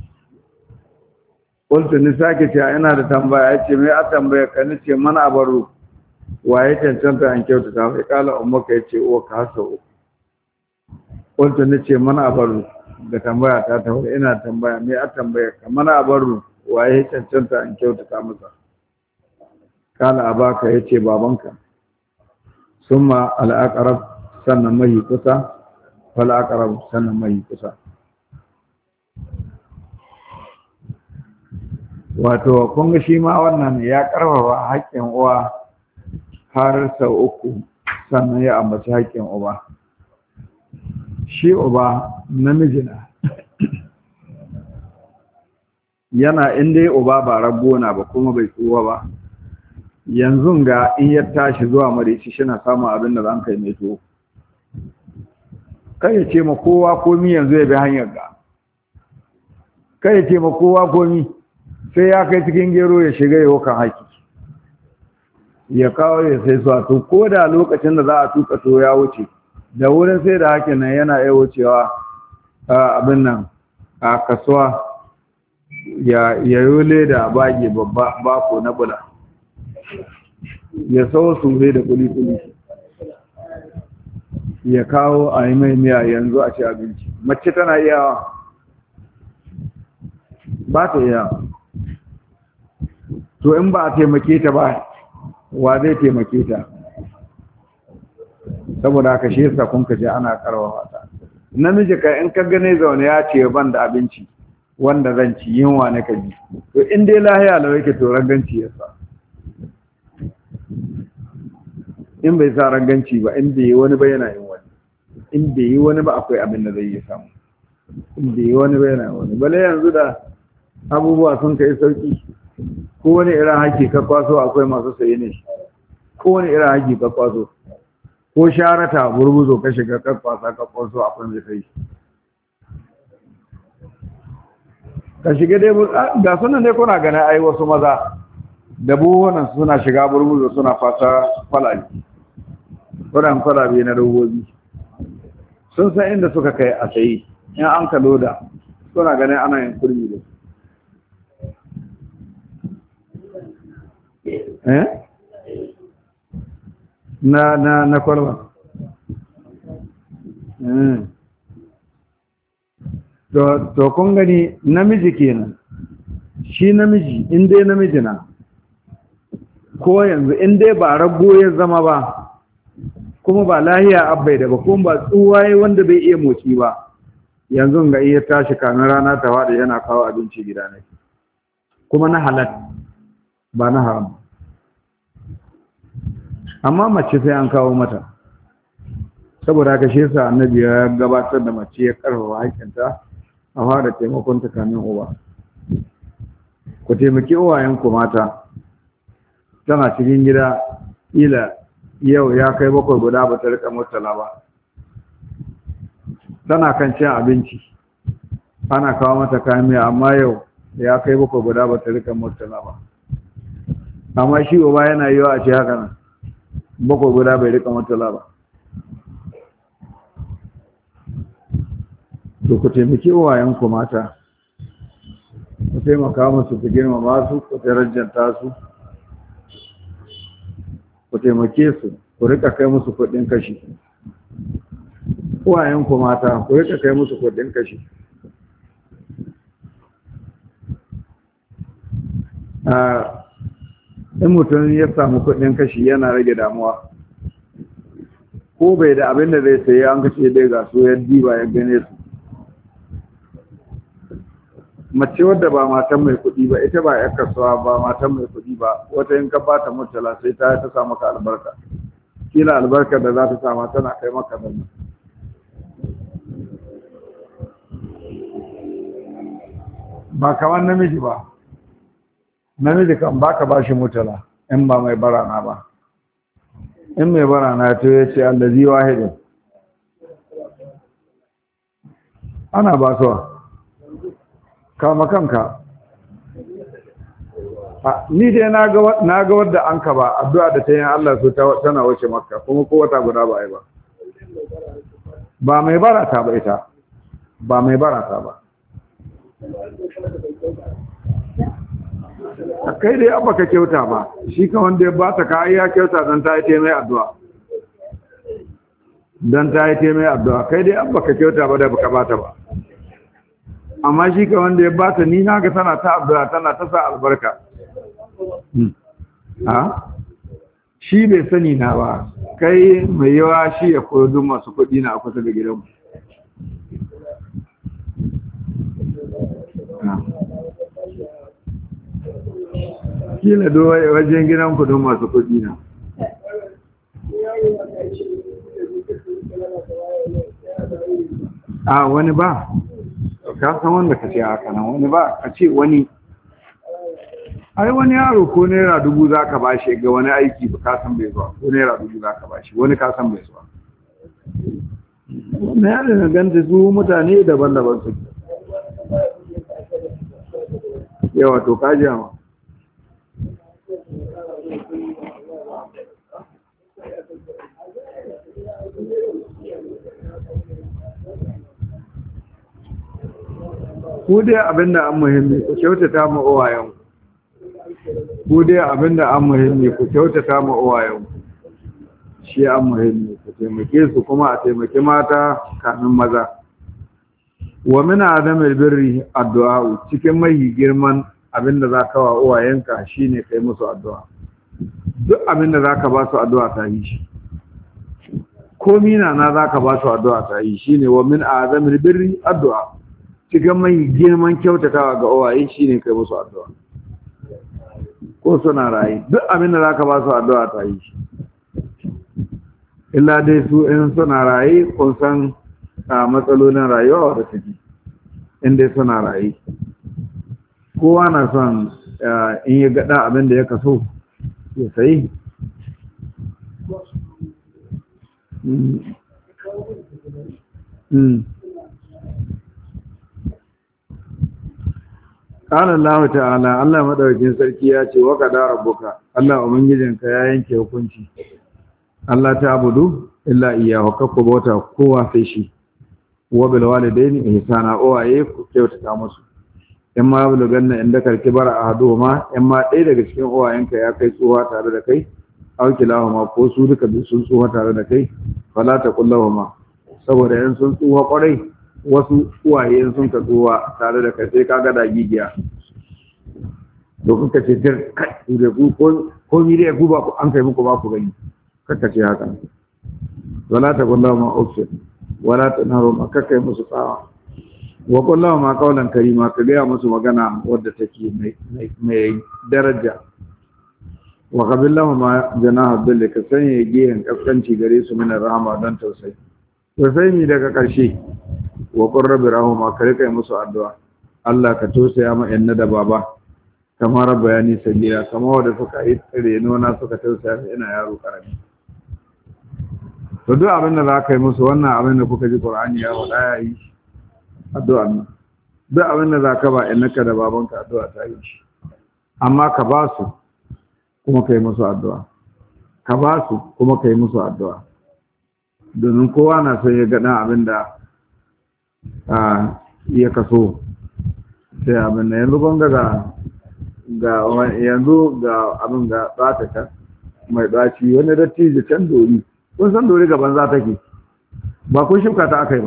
qultu ni sake cewa ina da tambaya yace me ya tambaya ka ni ce man abaru wa yi tantanta an kyautata ma kala ummuka yace uwarka hasau qultu ni ce man abaru da tambaya ta ina tambaya me ya tambaya ka man abaru waye cancanta in kyautata masa kala abaka yace babanka summa al-aqrab sannan mai kusa fal aqrab sannan mai kusa wato kun ga shi ma wannan ya karfafa haƙƙin uwa har sau uku sannan ya ambaci haƙƙin uba shi uba namijina yana inda ya uba ba ragona ba kuma bai tsuwa ba yanzu ga in ya tashi zuwa marici shi na samun abin da zan kai mai tuwo kai ya ce ma kowa komi yanzu ya bi hanyar ga kai ya ce ma kowa komi sai ya kai cikin gero ya shiga ya kan haki ya kawo ya sai su to ko da lokacin da za a tuka to ya wuce da wurin sai da hakin nan yana iya wucewa abin nan a kasuwa ya yole da bage babba bako na bula ya sau sure da kuli-kuli ya kawo a yi mai miya yanzu a ci abinci mace tana iyawa ba ta iyawa to in ba a taimake ta ba wa zai taimake ta saboda haka shi yasa kun kaje ana karwawa ta namiji ka in ka gane zaune ya ce ban da abinci wanda zan ci yunwa na kaji to in dai lahiya lau yake to ranganci yasa in bai sa ranganci ba in bai yi wani ba yana yin wani in bai yi wani ba akwai abin da zai yi samu in bai yi wani ba yana wani bale yanzu da abubuwa sun kai sauki kowane irin haƙi ka kwaso akwai masu saye ne kowane irin haƙi ka kwaso ko sharata burbuzo ka shiga ka kwasa ka kwaso akwai mai sai ka shiga dai ga sunan ne kuna gani ai wasu maza da buhunan suna shiga burbuzo suna fasa kwalabe kwalabe na robobi sun san inda suka kai a sayi in an ka loda suna ganin ana yin kurmi da na kwalba to kun gani namiji kenan shi namiji in dai namiji na ko yanzu in dai ba rago ya zama ba kuma ba lahiya abbai da ba kuma ba tsuwaye wanda bai iya motsi ba yanzu ga iya tashi kamin rana ta wada yana kawo abinci gida ne kuma na halal ba na haram amma mace sai an kawo mata saboda haka shi yasa annabi ya gabatar da mace ya karfafa hakinta a fara taimakon ta kamin uba ku taimaki uwayenku mata tana cikin gida ila yau ya kai bakwai guda ba ta rika murtala ba tana kan cin abinci ana kawo mata kayan miya amma yau ya kai bakwai guda ba ta rika murtala ba amma shi uba yana yiwa a ce haka nan bakwai guda bai rika murtala ba to ku taimaki uwayenku mata ku taimaka musu ku girmama su ku darajanta su ku taimake su ku rika kai musu kuɗin kashi uwayenku mata ku rika kai musu kuɗin kashi in mutum ya samu kuɗin kashi yana rage damuwa ko bai da abin da zai sayi an kashe dai ga su ya diba ya gane su mace wadda ba matan mai kuɗi ba ita ba yar kasuwa ba matan mai kuɗi ba wata in ka ba ta murtala sai ta sa maka albarka kila albarkar da za ta sama tana kai maka nan ba kamar namiji ba namiji kan baka ba shi murtala in ba mai barana ba in mai barana to ya ce allazi wahidin ana ba su kama kanka ni dai na ga wadda an ka ba addu'a da ta yin Allah su tana wuce makka kuma ko wata guda ba ai ba mai barata ba ita ba mai barata ba kai dai abba ka kyauta ba shi ka wanda ya ba ta ka ya kyauta don ta yi mai addu'a don ta yi mai addu'a kai dai abba ka kyauta ba da baka ba ta ba amma shi ka wanda ya ba ta ni na ga tana ta addu'a tana ta sa albarka shi bai sani na ba kai mai yawa shi ya koyo duk masu kuɗi na a kusa da gidanmu kila do wajen gidan kudin masu kudi na wani ba ka san wanda ka ce haka nan wani ba ka ce wani ai wani yaro ko naira 1000 za ka bashi ga wani aiki ba ka san bai zuwa ko naira 1000 za ka bashi wani ka san bai zuwa wannan yaro na ganta su mutane daban-daban su yawa to ka ji ma ku dai abinda an muhimmi ku kyautata ma uwayen ku dai abinda an muhimmi ku kyautata ma uwayen shi an muhimmi ku taimake su kuma a taimaki mata kamin maza wa min adamil birri addu'a cikin mai girman abinda zaka wa uwayenka shine kai musu addu'a duk abinda zaka ba su addu'a ta yi shi ko mina na zaka ba su addu'a ta yi shine wa min adamil birri addu'a cikin mai girman kyautatawa ga uwaye shine kai musu addu'a ko suna rayi duk abinda zaka ba su addu'a ta yi shi illa dai su in suna rayi kun san matsalolin rayuwa da take inda suna rayi kowa na son in ya gada abin da ya kaso ya sayi. Ƙanan Allah ta'ala, Allah maɗaukin sarki ya ce, waka da rabbuka, Allah Ubangijinka ya yanke hukunci, Allah ta abudu, illa iya hukakku bauta kowa sai shi, wa bil walidaini ihsana uwaye ku kyautata musu. In ma bulu ganna inda karki bara a hadu ma, in ma ɗaya daga cikin uwayenka ya kai tsuwa tare da kai, auki ma ko su duka sun tsuwa tare da kai, fala ta kullahu ma, saboda yan sun tsuwa kwarai. Wasu uwaye sun ka tsuwa tare da kai sai kaga da gigiya dokun ka ce dir kai da ku ko ni da ku ba ku an kai muku ba ku gani kaka ce haka wala ta kullu ma ufsi wala ta naru ma kaka musu tsawa wa kullu ma qawlan karima ka ga musu magana wadda take mai daraja wa qabillahu ma janaha bil ka sanya giyan kaskanci gare su min rahama dan tausayi to sai mi daga karshe wa qurrabi rahuma ka rika musu addu'a Allah ka tausaya ma yanna da baba kamar bayani sabila kamar wanda suka yi reno na suka tausaya ina yaro karami to duk abin da za ka yi musu wannan abin da kuka ji Qur'ani ya faɗa ya yi addu'a ne duk abin da za ka ba yannaka da babanka addu'a ta yi shi amma ka ba su kuma ka yi musu addu'a ka ba su kuma ka yi musu addu'a domin kowa na son ya ga abin da iya kaso sai abin da yanzu kun yanzu ga abin ga tsataka mai ɗaci wani dattijo can dori kun san dori gaban za take ba kun shuka ta aka yi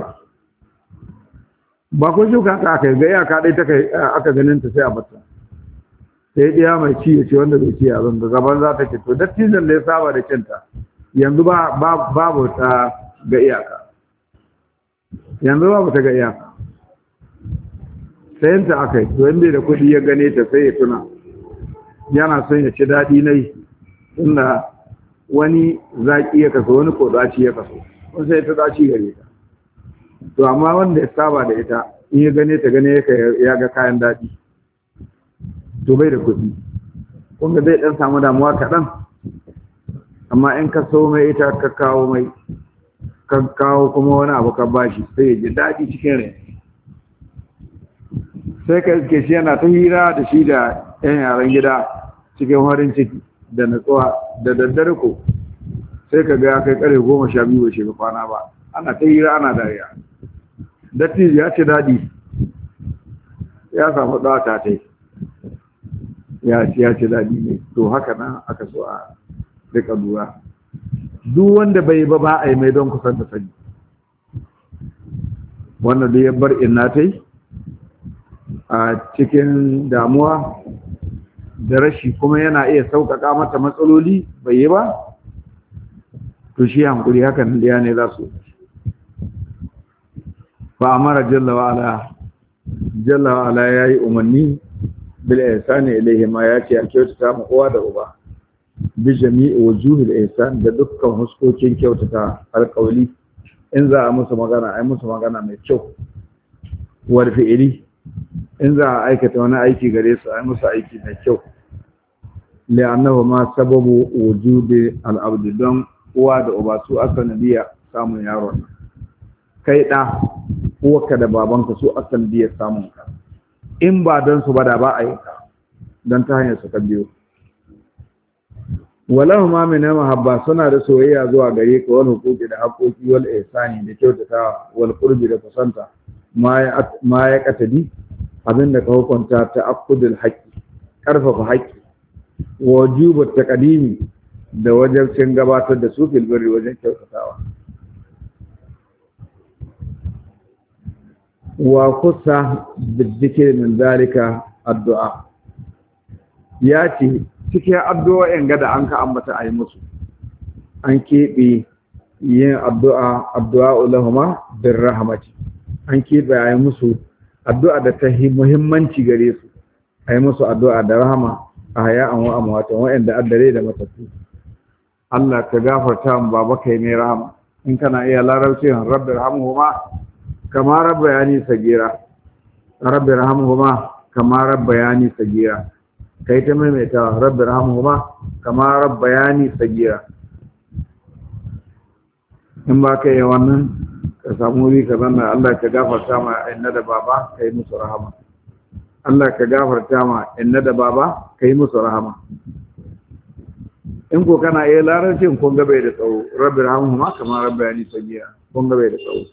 ba kun shuka ta aka yi ga iyaka ɗai ta kai aka ganin ta sai a bata sai ɗaya mai ci ya ce wanda bai ci abin da gaban za take to dattijon da ya saba da kinta yanzu babu ta ga iyaka yanzu babu ta ga iyaka sayanta aka yi to inda da kuɗi ya gane ta sai ya tuna yana son ya ci daɗi nai inda wani zaƙi ya kaso wani ko ɗaci ya kaso wani sai ta ɗaci gare ta to amma wanda ya saba da ita in ya gane ta gane ya ga kayan daɗi to bai da kuɗi kuma zai ɗan samu damuwa kaɗan amma in ka so mai ita ka kawo mai ka kawo kuma wani abu ka bashi sai ya ji daɗi cikin rai sai ka iske shi yana ta hira da shi da 'yan yaren gida cikin farin ciki da natsuwa da daddare ko sai ka ga ya kai kare 12 ba shiga kwana ba ana ta hira ana dariya dattijo ya ce daɗi ya samu ɗata ta ya ce daɗi ne to haka nan aka so a rika lura duk wanda bai ba a yi mai don kusan da sani wanda da ya bar inna ta yi a cikin damuwa da rashi kuma yana iya sauƙaƙa mata matsaloli bai yi ba to shi hankuri hakan da ya ne za su ba a mara jalla wa'ala ya yi umarni bil ihsani ilayhi ma ya ce a kyautata ma uwa da uba bi jami'i wujuhil ihsan da dukkan huskokin kyautata alƙawli in za a musu magana ai musu magana mai kyau war fi'ili in za a aikata wani aiki gare su ai musu aiki mai kyau li'annahu ma sababu wujudi al-abd don uwa da uba su asanadiya samun yaron kai da uwarka da babanka su asanadiya samun ka in ba don su ba da ba a yi ka don ta hanyar su ka biyo walahu ma min mahabba suna da soyayya zuwa gare ka wal huquqi da haƙoƙi wal ihsani da kyautata wal qurbi da kusanta ma ya katadi abinda ka hukunta ta akudul haqqi karfafa haƙƙi wajibu taqdimi da wajibcin gabatar da su fil birri wajen kyautatawa wa kusa bidikir min zalika addu'a ya ce cikin addu'o'in ga da an ka ambata a yi musu an keɓe yin addu'a ulahuma bin rahamati an keɓe a yi musu addu'a da ta muhimmanci gare su a yi musu addu'a da rahama a haya an wa amwatan wa'anda addare da matattu Allah ka gafarta mu baba kai mai rahama in kana iya larabci rabbi rahamhuma kama rabba yani sagira rabbi rahamhuma kama rabbayani sagira kai ta maimaita rabbi rahmuhuma kama rabbayani sagira. in ba ka yi wannan ka samu wuri ka zanna Allah ka gafarta ma inna da baba kai musu rahama. Allah ka gafarta ma inna da baba kai musu rahama. in ko kana iya larabcin kun ga bai da tsawo rabbi rahmuhuma kama rabbayani sagira kun ga bai da tsawo.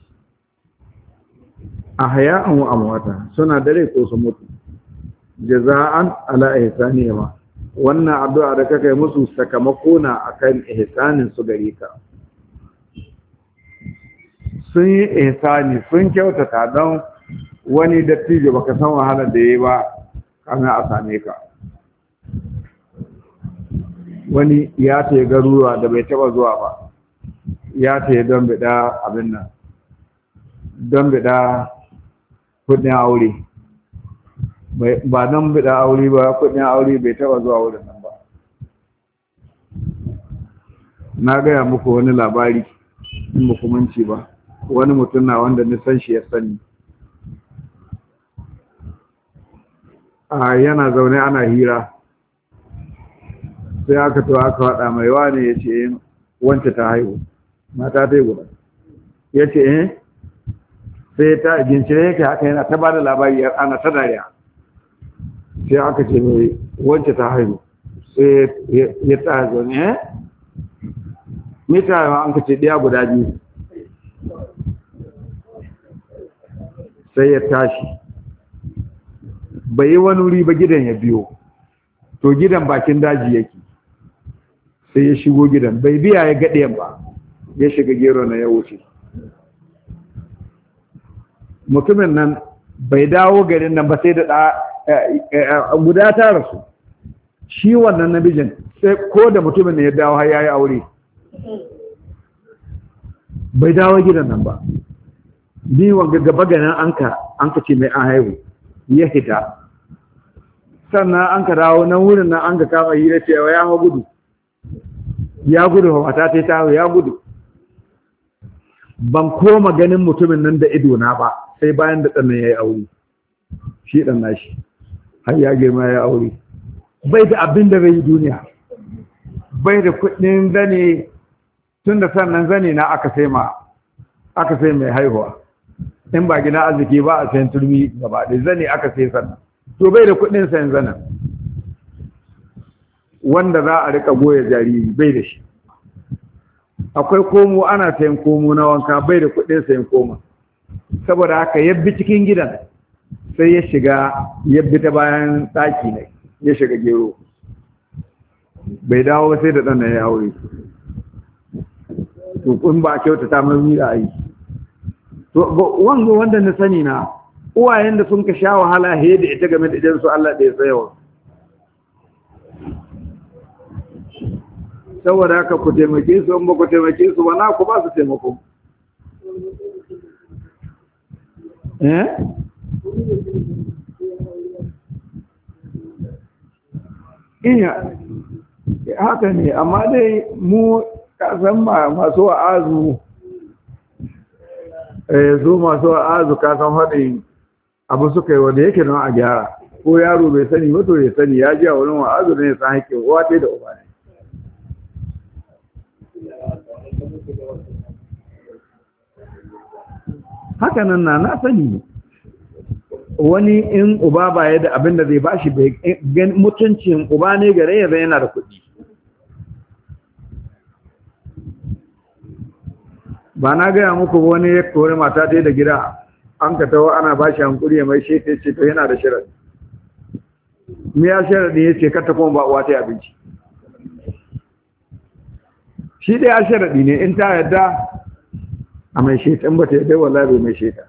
ahya'an wa amwata suna dare ko su mutu jaza'an ala ihsanihima. wannan addu'a da kake musu sakamako na akan ihsanin su gare ka. sun yi ihsani sun kyautata don wani dattijo baka san wahalar da yayi ba kana a same ka. wani ya ce garuruwa da bai taba zuwa ba ya ce don bida abin nan don bida kudin aure ba don bida aure ba kudin aure bai taba zuwa wurin nan ba. na gaya muku wani labari in ba kumanci ba. wani mutum na wanda nisan shi ya sani yana zaune ana hira sai aka to aka faɗa mai wani ya ce wance ta haihu mata ta yi guda ya ce sai ta gincire yake haka yana ta ba da labari ana ta dariya sai aka ce mai wance ta haihu sai ya ta zaune mita yawa an ka ce ɗaya guda biyu sai ya tashi bai yi wani wuri ba gidan ya biyo to gidan bakin daji yake sai ya shigo gidan bai biya ya gaɗe ba ya shiga gero na ya wuce. mutumin nan bai dawo garin nan ba sai da guda ta rasu shi wannan namijin sai ko da mutumin ya dawo har yayi aure bai dawo gidan nan ba. ni wanga gaba ganin an ka ce mai an haihu ya hita sannan an ka dawo nan wurin nan an ka kama hira cewa ya gudu mata ta ya gudu. ban koma ganin mutumin nan da ido na ba sai bayan da ɗan ya yi aure shi ɗan nashi har ya girma ya aure bai da abin da bai yi duniya bai da kuɗin zane tun da sannan zane na aka sai mai haihuwa in ba gina arziki ba a sayan turmi gaba da zane aka sai sannan to bai da kuɗin sayan zanen wanda za a rika goya jariri bai da shi. akwai komo ana sayan komo na wanka bai da kuɗin sayan koma saboda haka yabbi cikin gidan sai ya shiga yabbi ta bayan ɗaki ne ya shiga gero bai dawo sai da ɗan ya aure to kun ba kyautata mai da ai to wanda na sani na uwayen da sun ka sha wahala he da ita game da idan su Allah da ya tsayawa. saboda haka ku taimake su in ba ku taimake su ba na ku ba su taimako. haka ne amma dai mu kasan masu wa'azu su masu wa'azu kasan haɗin abu suka yi wanda yake nan a gyara ko yaro bai sani wato ya sani ya ji a wurin wa'azu ne ya san haƙƙin uwa ɗaya da uba ne. haka nan na sani wani in uba ba ya da abin da zai bashi bai mutuncin uba ne gare ya yana da kuɗi. ba na gaya muku wani ya kore mata ta da gida an ka tawo ana bashi hankuri ya mai shefe ce to yana da sharadi. me ya sharadi ya ce kata kuma ba uwa ta abinci shi dai ya sharadi ne in ta yadda a mai sheta in ba ta yadda wallahi bai mai sheta.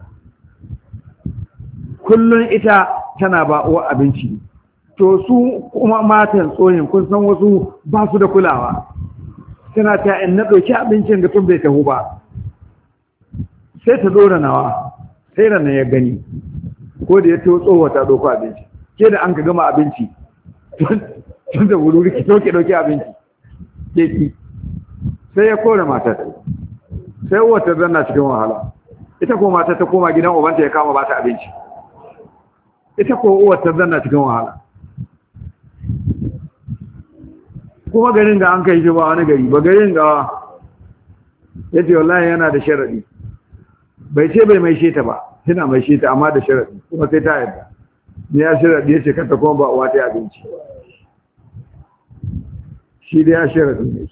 kullun ita tana ba uwa abinci to su kuma matan tsohin kun san wasu ba su da kulawa tana ta in na ɗauki abincin da tun bai taho ba sai ta dora nawa sai da ya gani ko da ya taho tsohuwa ta ɗauko abinci ke da an ka gama abinci tun da wuri ki ɗauki abinci ke ki sai ya kore matar sai uwa ta zanna cikin wahala ita ko matar ta koma gidan ubanta ya kama ba ta abinci ita ko uwar ta zanna cikin wahala kuma garin da an kai shi ba wani gari ba garin ga ya ce wallahi yana da sharaɗi bai ce bai mai sheta ba tana mai sheta amma da sharaɗi kuma sai ta yarda ni ya sharaɗi ya ce kanta kuma ba uwa ta abinci shi da ya sharaɗi ne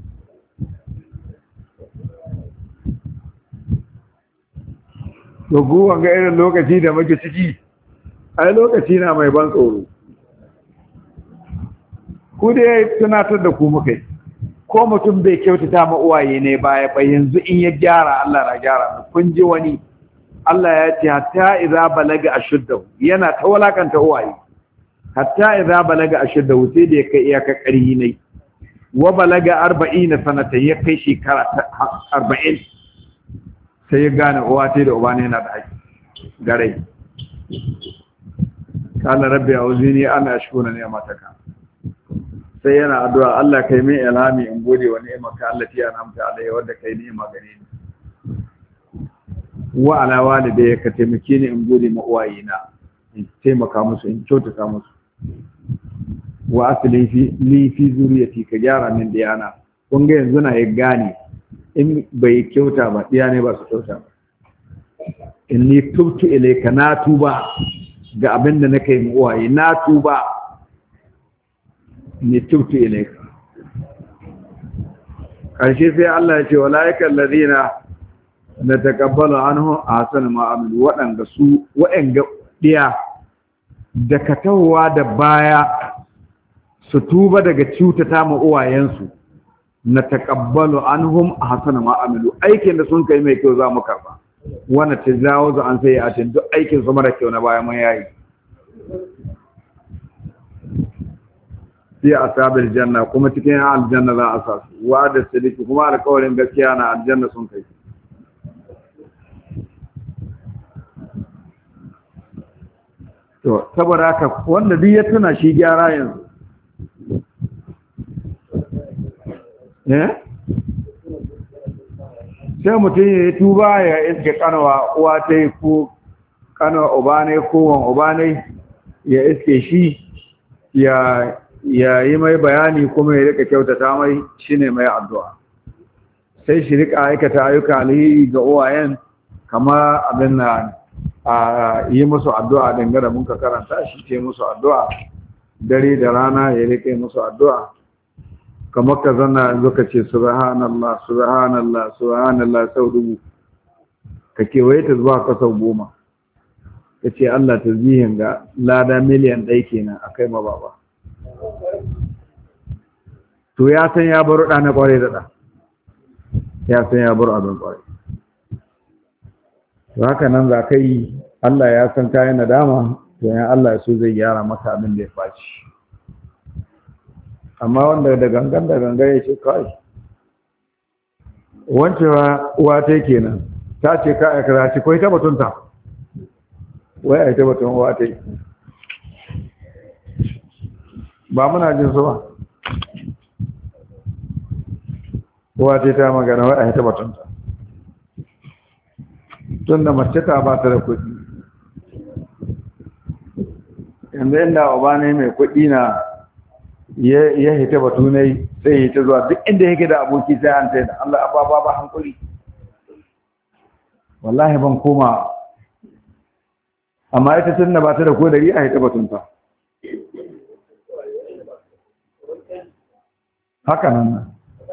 to guwan ga irin lokaci da muke ciki ai lokaci na mai ban tsoro ku dai tunatar da ku muka ko mutum bai kyautata ma uwaye ne baya ba yanzu in ya gyara Allah na gyara kun ji wani Allah ya ce hatta idza balaga ashuddahu yana ta walakanta uwaye hatta idza balaga ashuddahu sai da ya kai iyaka ƙarhi ne wa balaga 40 sanata ya kai shekara 40 sai ya gane uwa ce da uba ne yana da haƙi garai kana rabbi auzini ana ashkura ni'mataka sai yana addu'a Allah kai min ilhami in gode wa ni'maka allati an'amta alayya wadda kai ni'ima gare ni wa ala walidayya ka taimake ni in gode ma uwayena in taimaka musu in kyautata musu wa asli fi zuriyati ka gyara min diyana kun ga yanzu na ya gane in bai kyauta ba diya ne ba su kyauta ba inni tubtu ilayka na tuba ga abin da nake mu uwaye na tuba ni tubtu ilayka karshe sai Allah ya ce walaika alladhina nataqabbalu anhu ahsana ma amilu wadanga su wadanga diya da katawa da baya su tuba daga cutata ma uwayensu nataqabbalu anhum ahsana ma amilu aikin da sun kai mai kyau za mu karba wannan tajawazu an sai a tin duk aikin su mara kyau na baya mun yayi sai asabil janna kuma cikin aljanna za a sa su wa da sadiki kuma alƙawarin gaskiya na aljanna sun kai to saboda haka wanda duk ya tuna shi gyara yanzu sai mutum ya yi tuba ya iske kanawa uwa ta yi ko kanawa uba ne ko wan uba ne ya iske shi ya yi mai bayani kuma ya rika kyautata mai shine mai addu'a sai shi rika aikata ayyuka alheri ga uwayen kama abin na a yi musu addu'a dangane mun ka karanta shi ce musu addu'a dare da rana ya rike musu addu'a kamar ka zanna yanzu ka ce subhanallah subhanallah subhanallah sau 1000 ka kewaye ta zuwa ka sau 10 ka ce Allah ta zihin ga lada miliyan 1 kenan a kai ma baba to ya san ya baro ɗa na ƙwarai da ɗa ya san ya baro abin ƙwarai to haka nan za ka yi Allah ya san kayan nadama to yan Allah ya so zai gyara maka abin da ya faci amma wanda da gangan ya ce kai wancewa uwa ta kenan ta ce ka aikata ce ko ita batunta wai a ita batun uwa ta ba muna jin su ba uwa ta magana wai a ita batunta tun da mace ta ba ta da kuɗi yanzu inda uba ne mai kuɗi na ya hita batu ne sai ya hita zuwa duk inda yake da aboki sai an tai da Allah ba hankuli wallahi ban koma amma ita tunda ba ta da kodari a hita batunta haka nan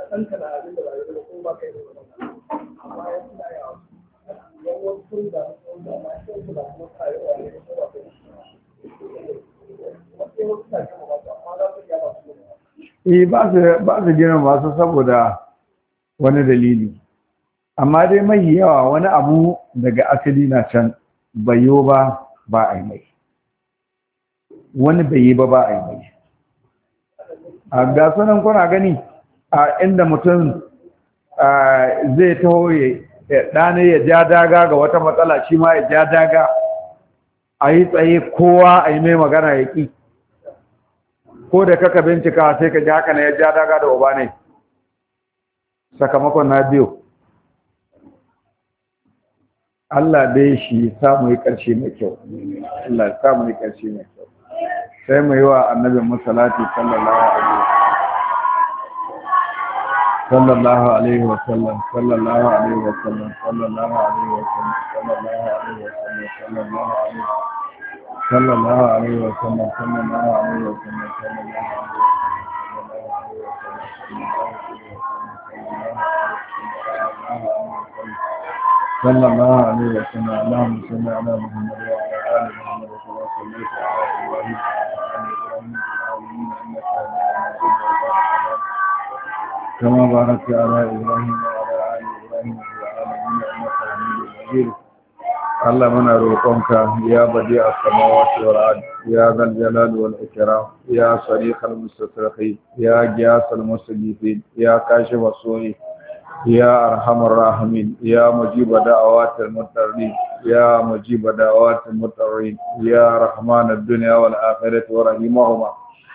ba su gina masu saboda wani dalili amma dai mai yawa wani abu daga asali na can bayo ba a yi mai wani bayi ba a yi mai a gasunan kuna gani a inda mutum zai taho ɗane ya ja daga ga wata matsala shi ma ya ja daga a yi tsaye kowa a yi mai magana ya ƙi ko da kaka bincika sai ka ji haka na ya ja daga da uba ne sakamakon na biyu Allah dai shi samu yi ƙarshe mai kyau. Allah samu yi ƙarshe mai kyau. Sai mu yi wa annabin musallati sallallahu alaihi wa sallam sallallahu alaihi wa sallam sallallahu alaihi wa sallam sallallahu alaihi wa sallam sallallahu alaihi wa sallam sallallahu alaihi wa sallam صلى الله عليه وسلم اللهم صل على محمد وعلى ال محمد كما صليت على ابراهيم وعلى ال ابراهيم في العالمين انك حميد مجيد كما باركت على ابراهيم وعلى ال ابراهيم في العالمين انك حميد مجيد اللهم منا روقك يا بديع السماوات والارض يا ذا الجلال والاكرام يا صريخ المستصرخين يا غياث المستغيثين يا كاشف السوء يا أرحم الراحمين يا مجيب دعوات المضطرين يا مجيب دعوات المضطرين يا رحمن الدنيا والآخرة ورحيمهما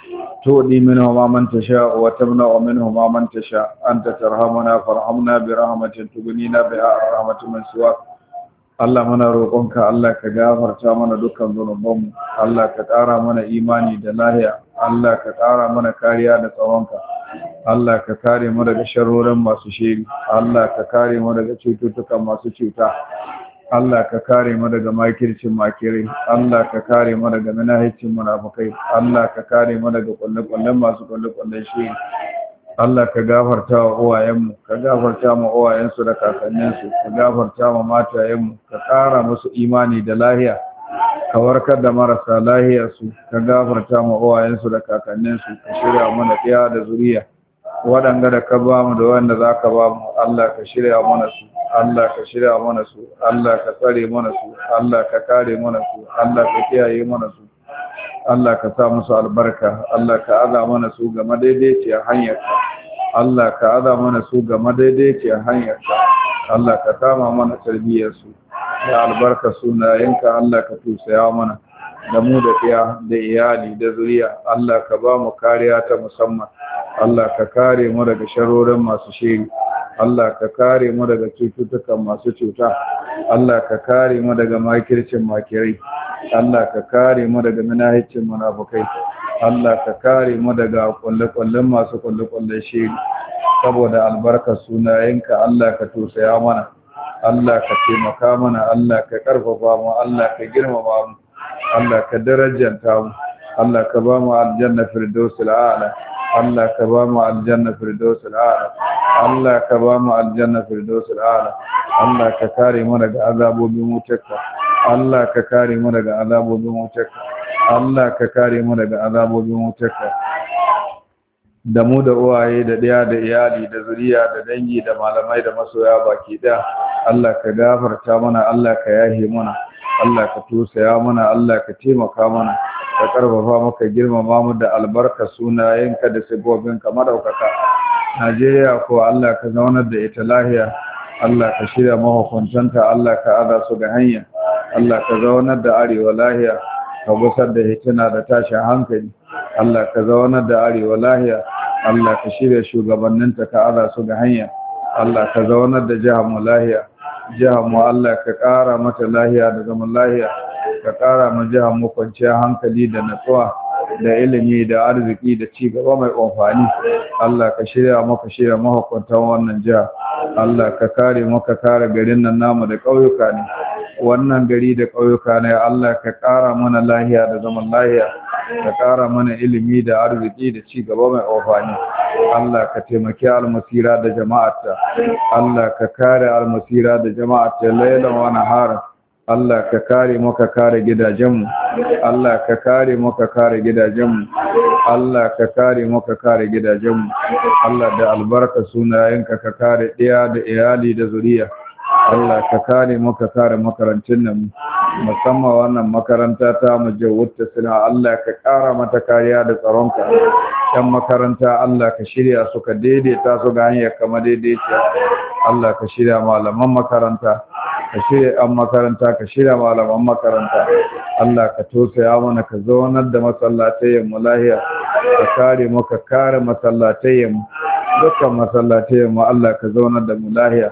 تؤدي منهما من تشاء وتمنع منهما من تشاء أنت ترحمنا فارحمنا برحمة تغنينا بها الرحمة من سواك Allah muna roƙonka Allah ka gafarta mana dukkan zunubanmu Allah ka ƙara mana imani da lahiya Allah ka ƙara mana kariya da tsawonka Allah ka kare mu daga sharrorin masu shiri Allah ka kare mu daga cututtukan masu cuta Allah ka kare mu daga makircin makirai Allah ka kare mu daga manahicin munafikai Allah ka kare mu daga kullakullan masu kullakullan shiri Allah ka gafarta wa uwayenmu ka gafarta ma uwayensu da kakanninsu ka gafarta ma matayenmu ka ƙara musu imani da lahiya ka warkar da marasa lahiyarsu ka gafarta ma uwayensu da kakanninsu ka shirya mana ɗiya da zuriya waɗanda da ka ba mu da wanda za ka ba mu Allah ka shirya mana su Allah ka shirya mana su Allah ka tsare mana su Allah ka kare mana su Allah ka kiyaye mana su Allah ka sa musu albarka Allah ka aza mana su ga madaidaiciyar hanyarka Allah ka aza mana su ga madaidaiciyar hanyarka Allah ka kama mana tarbiyyarsu da albarka sunayenka Allah ka tusaya mana da mu da ɗiya da iyali da zuriya Allah ka ba mu kariya ta musamman Allah ka kare mu daga sharorin masu shiri Allah ka kare mu daga cututtukan masu cuta Allah ka kare mu daga makircin makirai Allah ka kare mu daga manahicin munafukai Allah ka kare mu daga kullakullan masu kullakullan shiri saboda albarkar sunayenka Allah ka tusaya mana Allah ka taimaka mana Allah ka karfafa mu Allah ka girmama mu Allah ka darajanta mu Allah ka ba mu aljanna firdausul a'la Allah ka ba mu aljanna firdausul a'la Allah ka ba mu aljanna firdausul a'la Allah ka kare mu daga azabobin wutarka Allah ka kare mu daga azabobin wutarka Allah ka kare mu daga azabobin wutarka da mu da uwaye da ɗaya da iyali da zuriya da dangi da malamai da masoya baki ɗaya Allah ka gafarta mana Allah ka yahe mana Allah ka tusaya mana Allah ka taimaka mana ka karfafa maka girmama mu da albarka sunayenka da sabobinka madaukaka Najeriya ko Allah ka zaunar da ita lahiya Allah ka shirya mahukuntanta Allah ka aza su ga hanya Allah ka zaunar da arewa lahiya ka gusar da hitina da tashin hankali Allah ka zaunar da arewa lahiya Allah ka shirya shugabanninta ka aza su ga hanya Allah ka zaunar da jihar mu lahiya jihar mu Allah ka ƙara mata lahiya da zaman lahiya ka ƙara ma jihar mu kwanciyar hankali da natsuwa da ilimi da arziki da ci gaba mai amfani Allah ka shirya mahukuntan wannan jiha Allah ka kare maka kare garin nan namu da ƙauyuka ne wannan gari da ƙauyuka ne Allah ka ƙara mana lahiya da zaman lahiya ka ƙara mana ilimi da arziki da ci gaba mai amfani Allah ka taimaki almasira da jama'arta Allah ka kare almasira da jama'arta lailan wa nahara Allah ka kare maka kare gidajenmu Allah ka kare maka kare gidajenmu Allah ka kare maka kare gidajenmu Allah da albarka sunayenka ka kare ɗaya da iyali da zuriya Allah ka kare maka kare makarantun nan musamman wannan makaranta ta mujawwata suna Allah ka kara mata kariya da tsaronka yan makaranta Allah ka shirya su ka daidaita su ga hanyar kama daidaita Allah ka shirya malaman makaranta ka shirya yan makaranta ka shirya malaman makaranta Allah ka tosaya mana ka zaunar da masallatayen mu lahiya ka kare maka kare masallatayen mu dukkan masallatayen mu Allah ka zaunar da mu lahiya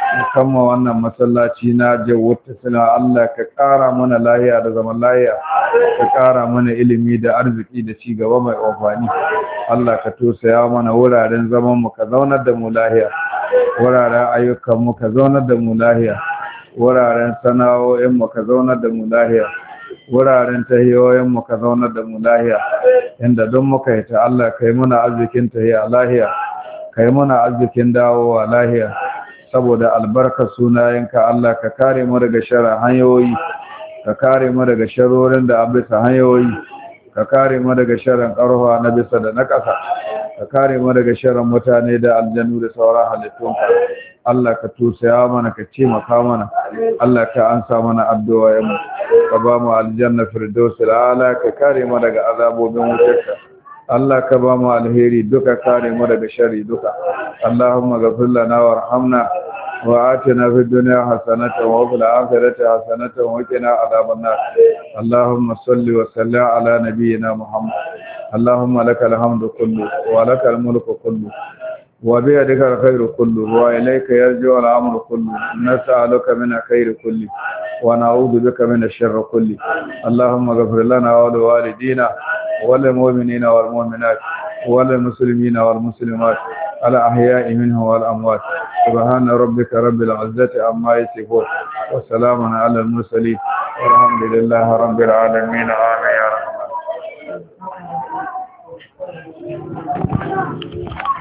musamman wannan masallaci na jawwata suna Allah ka ƙara mana lahiya da zaman lahiya ka ƙara mana ilimi da arziki da ci gaba mai amfani Allah ka tosaya mana wuraren zaman mu ka zaunar da mu lahiya wuraren ayyukan mu ka zaunar da mu lahiya wuraren sana'o'in mu ka zaunar da mu lahiya wuraren tahiyoyin mu ka zaunar da mu lahiya inda don muka yi ta Allah kai muna arzikin tahiya lahiya kai muna arzikin dawowa lahiya saboda albarkar sunayenka Allah ka kare mu daga sharrin hanyoyi ka kare mu daga sharorin da abisa hanyoyi ka kare mu daga sharrin ƙarfa na bisa da na ƙasa ka kare mu daga sharrin mutane da aljanu da sauran halittunka Allah ka tusaya mana ka taimaka mana Allah ka ansa mana addu'o'in ka ba mu aljanna firdausil a'la ka kare mu daga azabobin wutarka Allah ka ba mu alheri duka kare mu daga sharri duka Allahumma ghfir lana warhamna wa atina fid dunya hasanatan wa fil akhirati hasanatan wa qina adhaban nar Allahumma salli wa sallim ala nabiyyina Muhammad Allahumma lakal hamdu kullu wa lakal mulku kullu wa bi yadika alkhairu kullu wa ilayka yarji'u al-amru kullu nas'aluka min alkhairi kulli wa na'udhu bika min ash-sharri kulli Allahumma ghfir lana wa li walidina وللمؤمنين والمؤمنات وللمسلمين والمسلمات الأحياء منهم والأموات سبحان ربك رب العزة عما يصفون وسلام على المرسلين والحمد لله رب العالمين آمين يا رحمن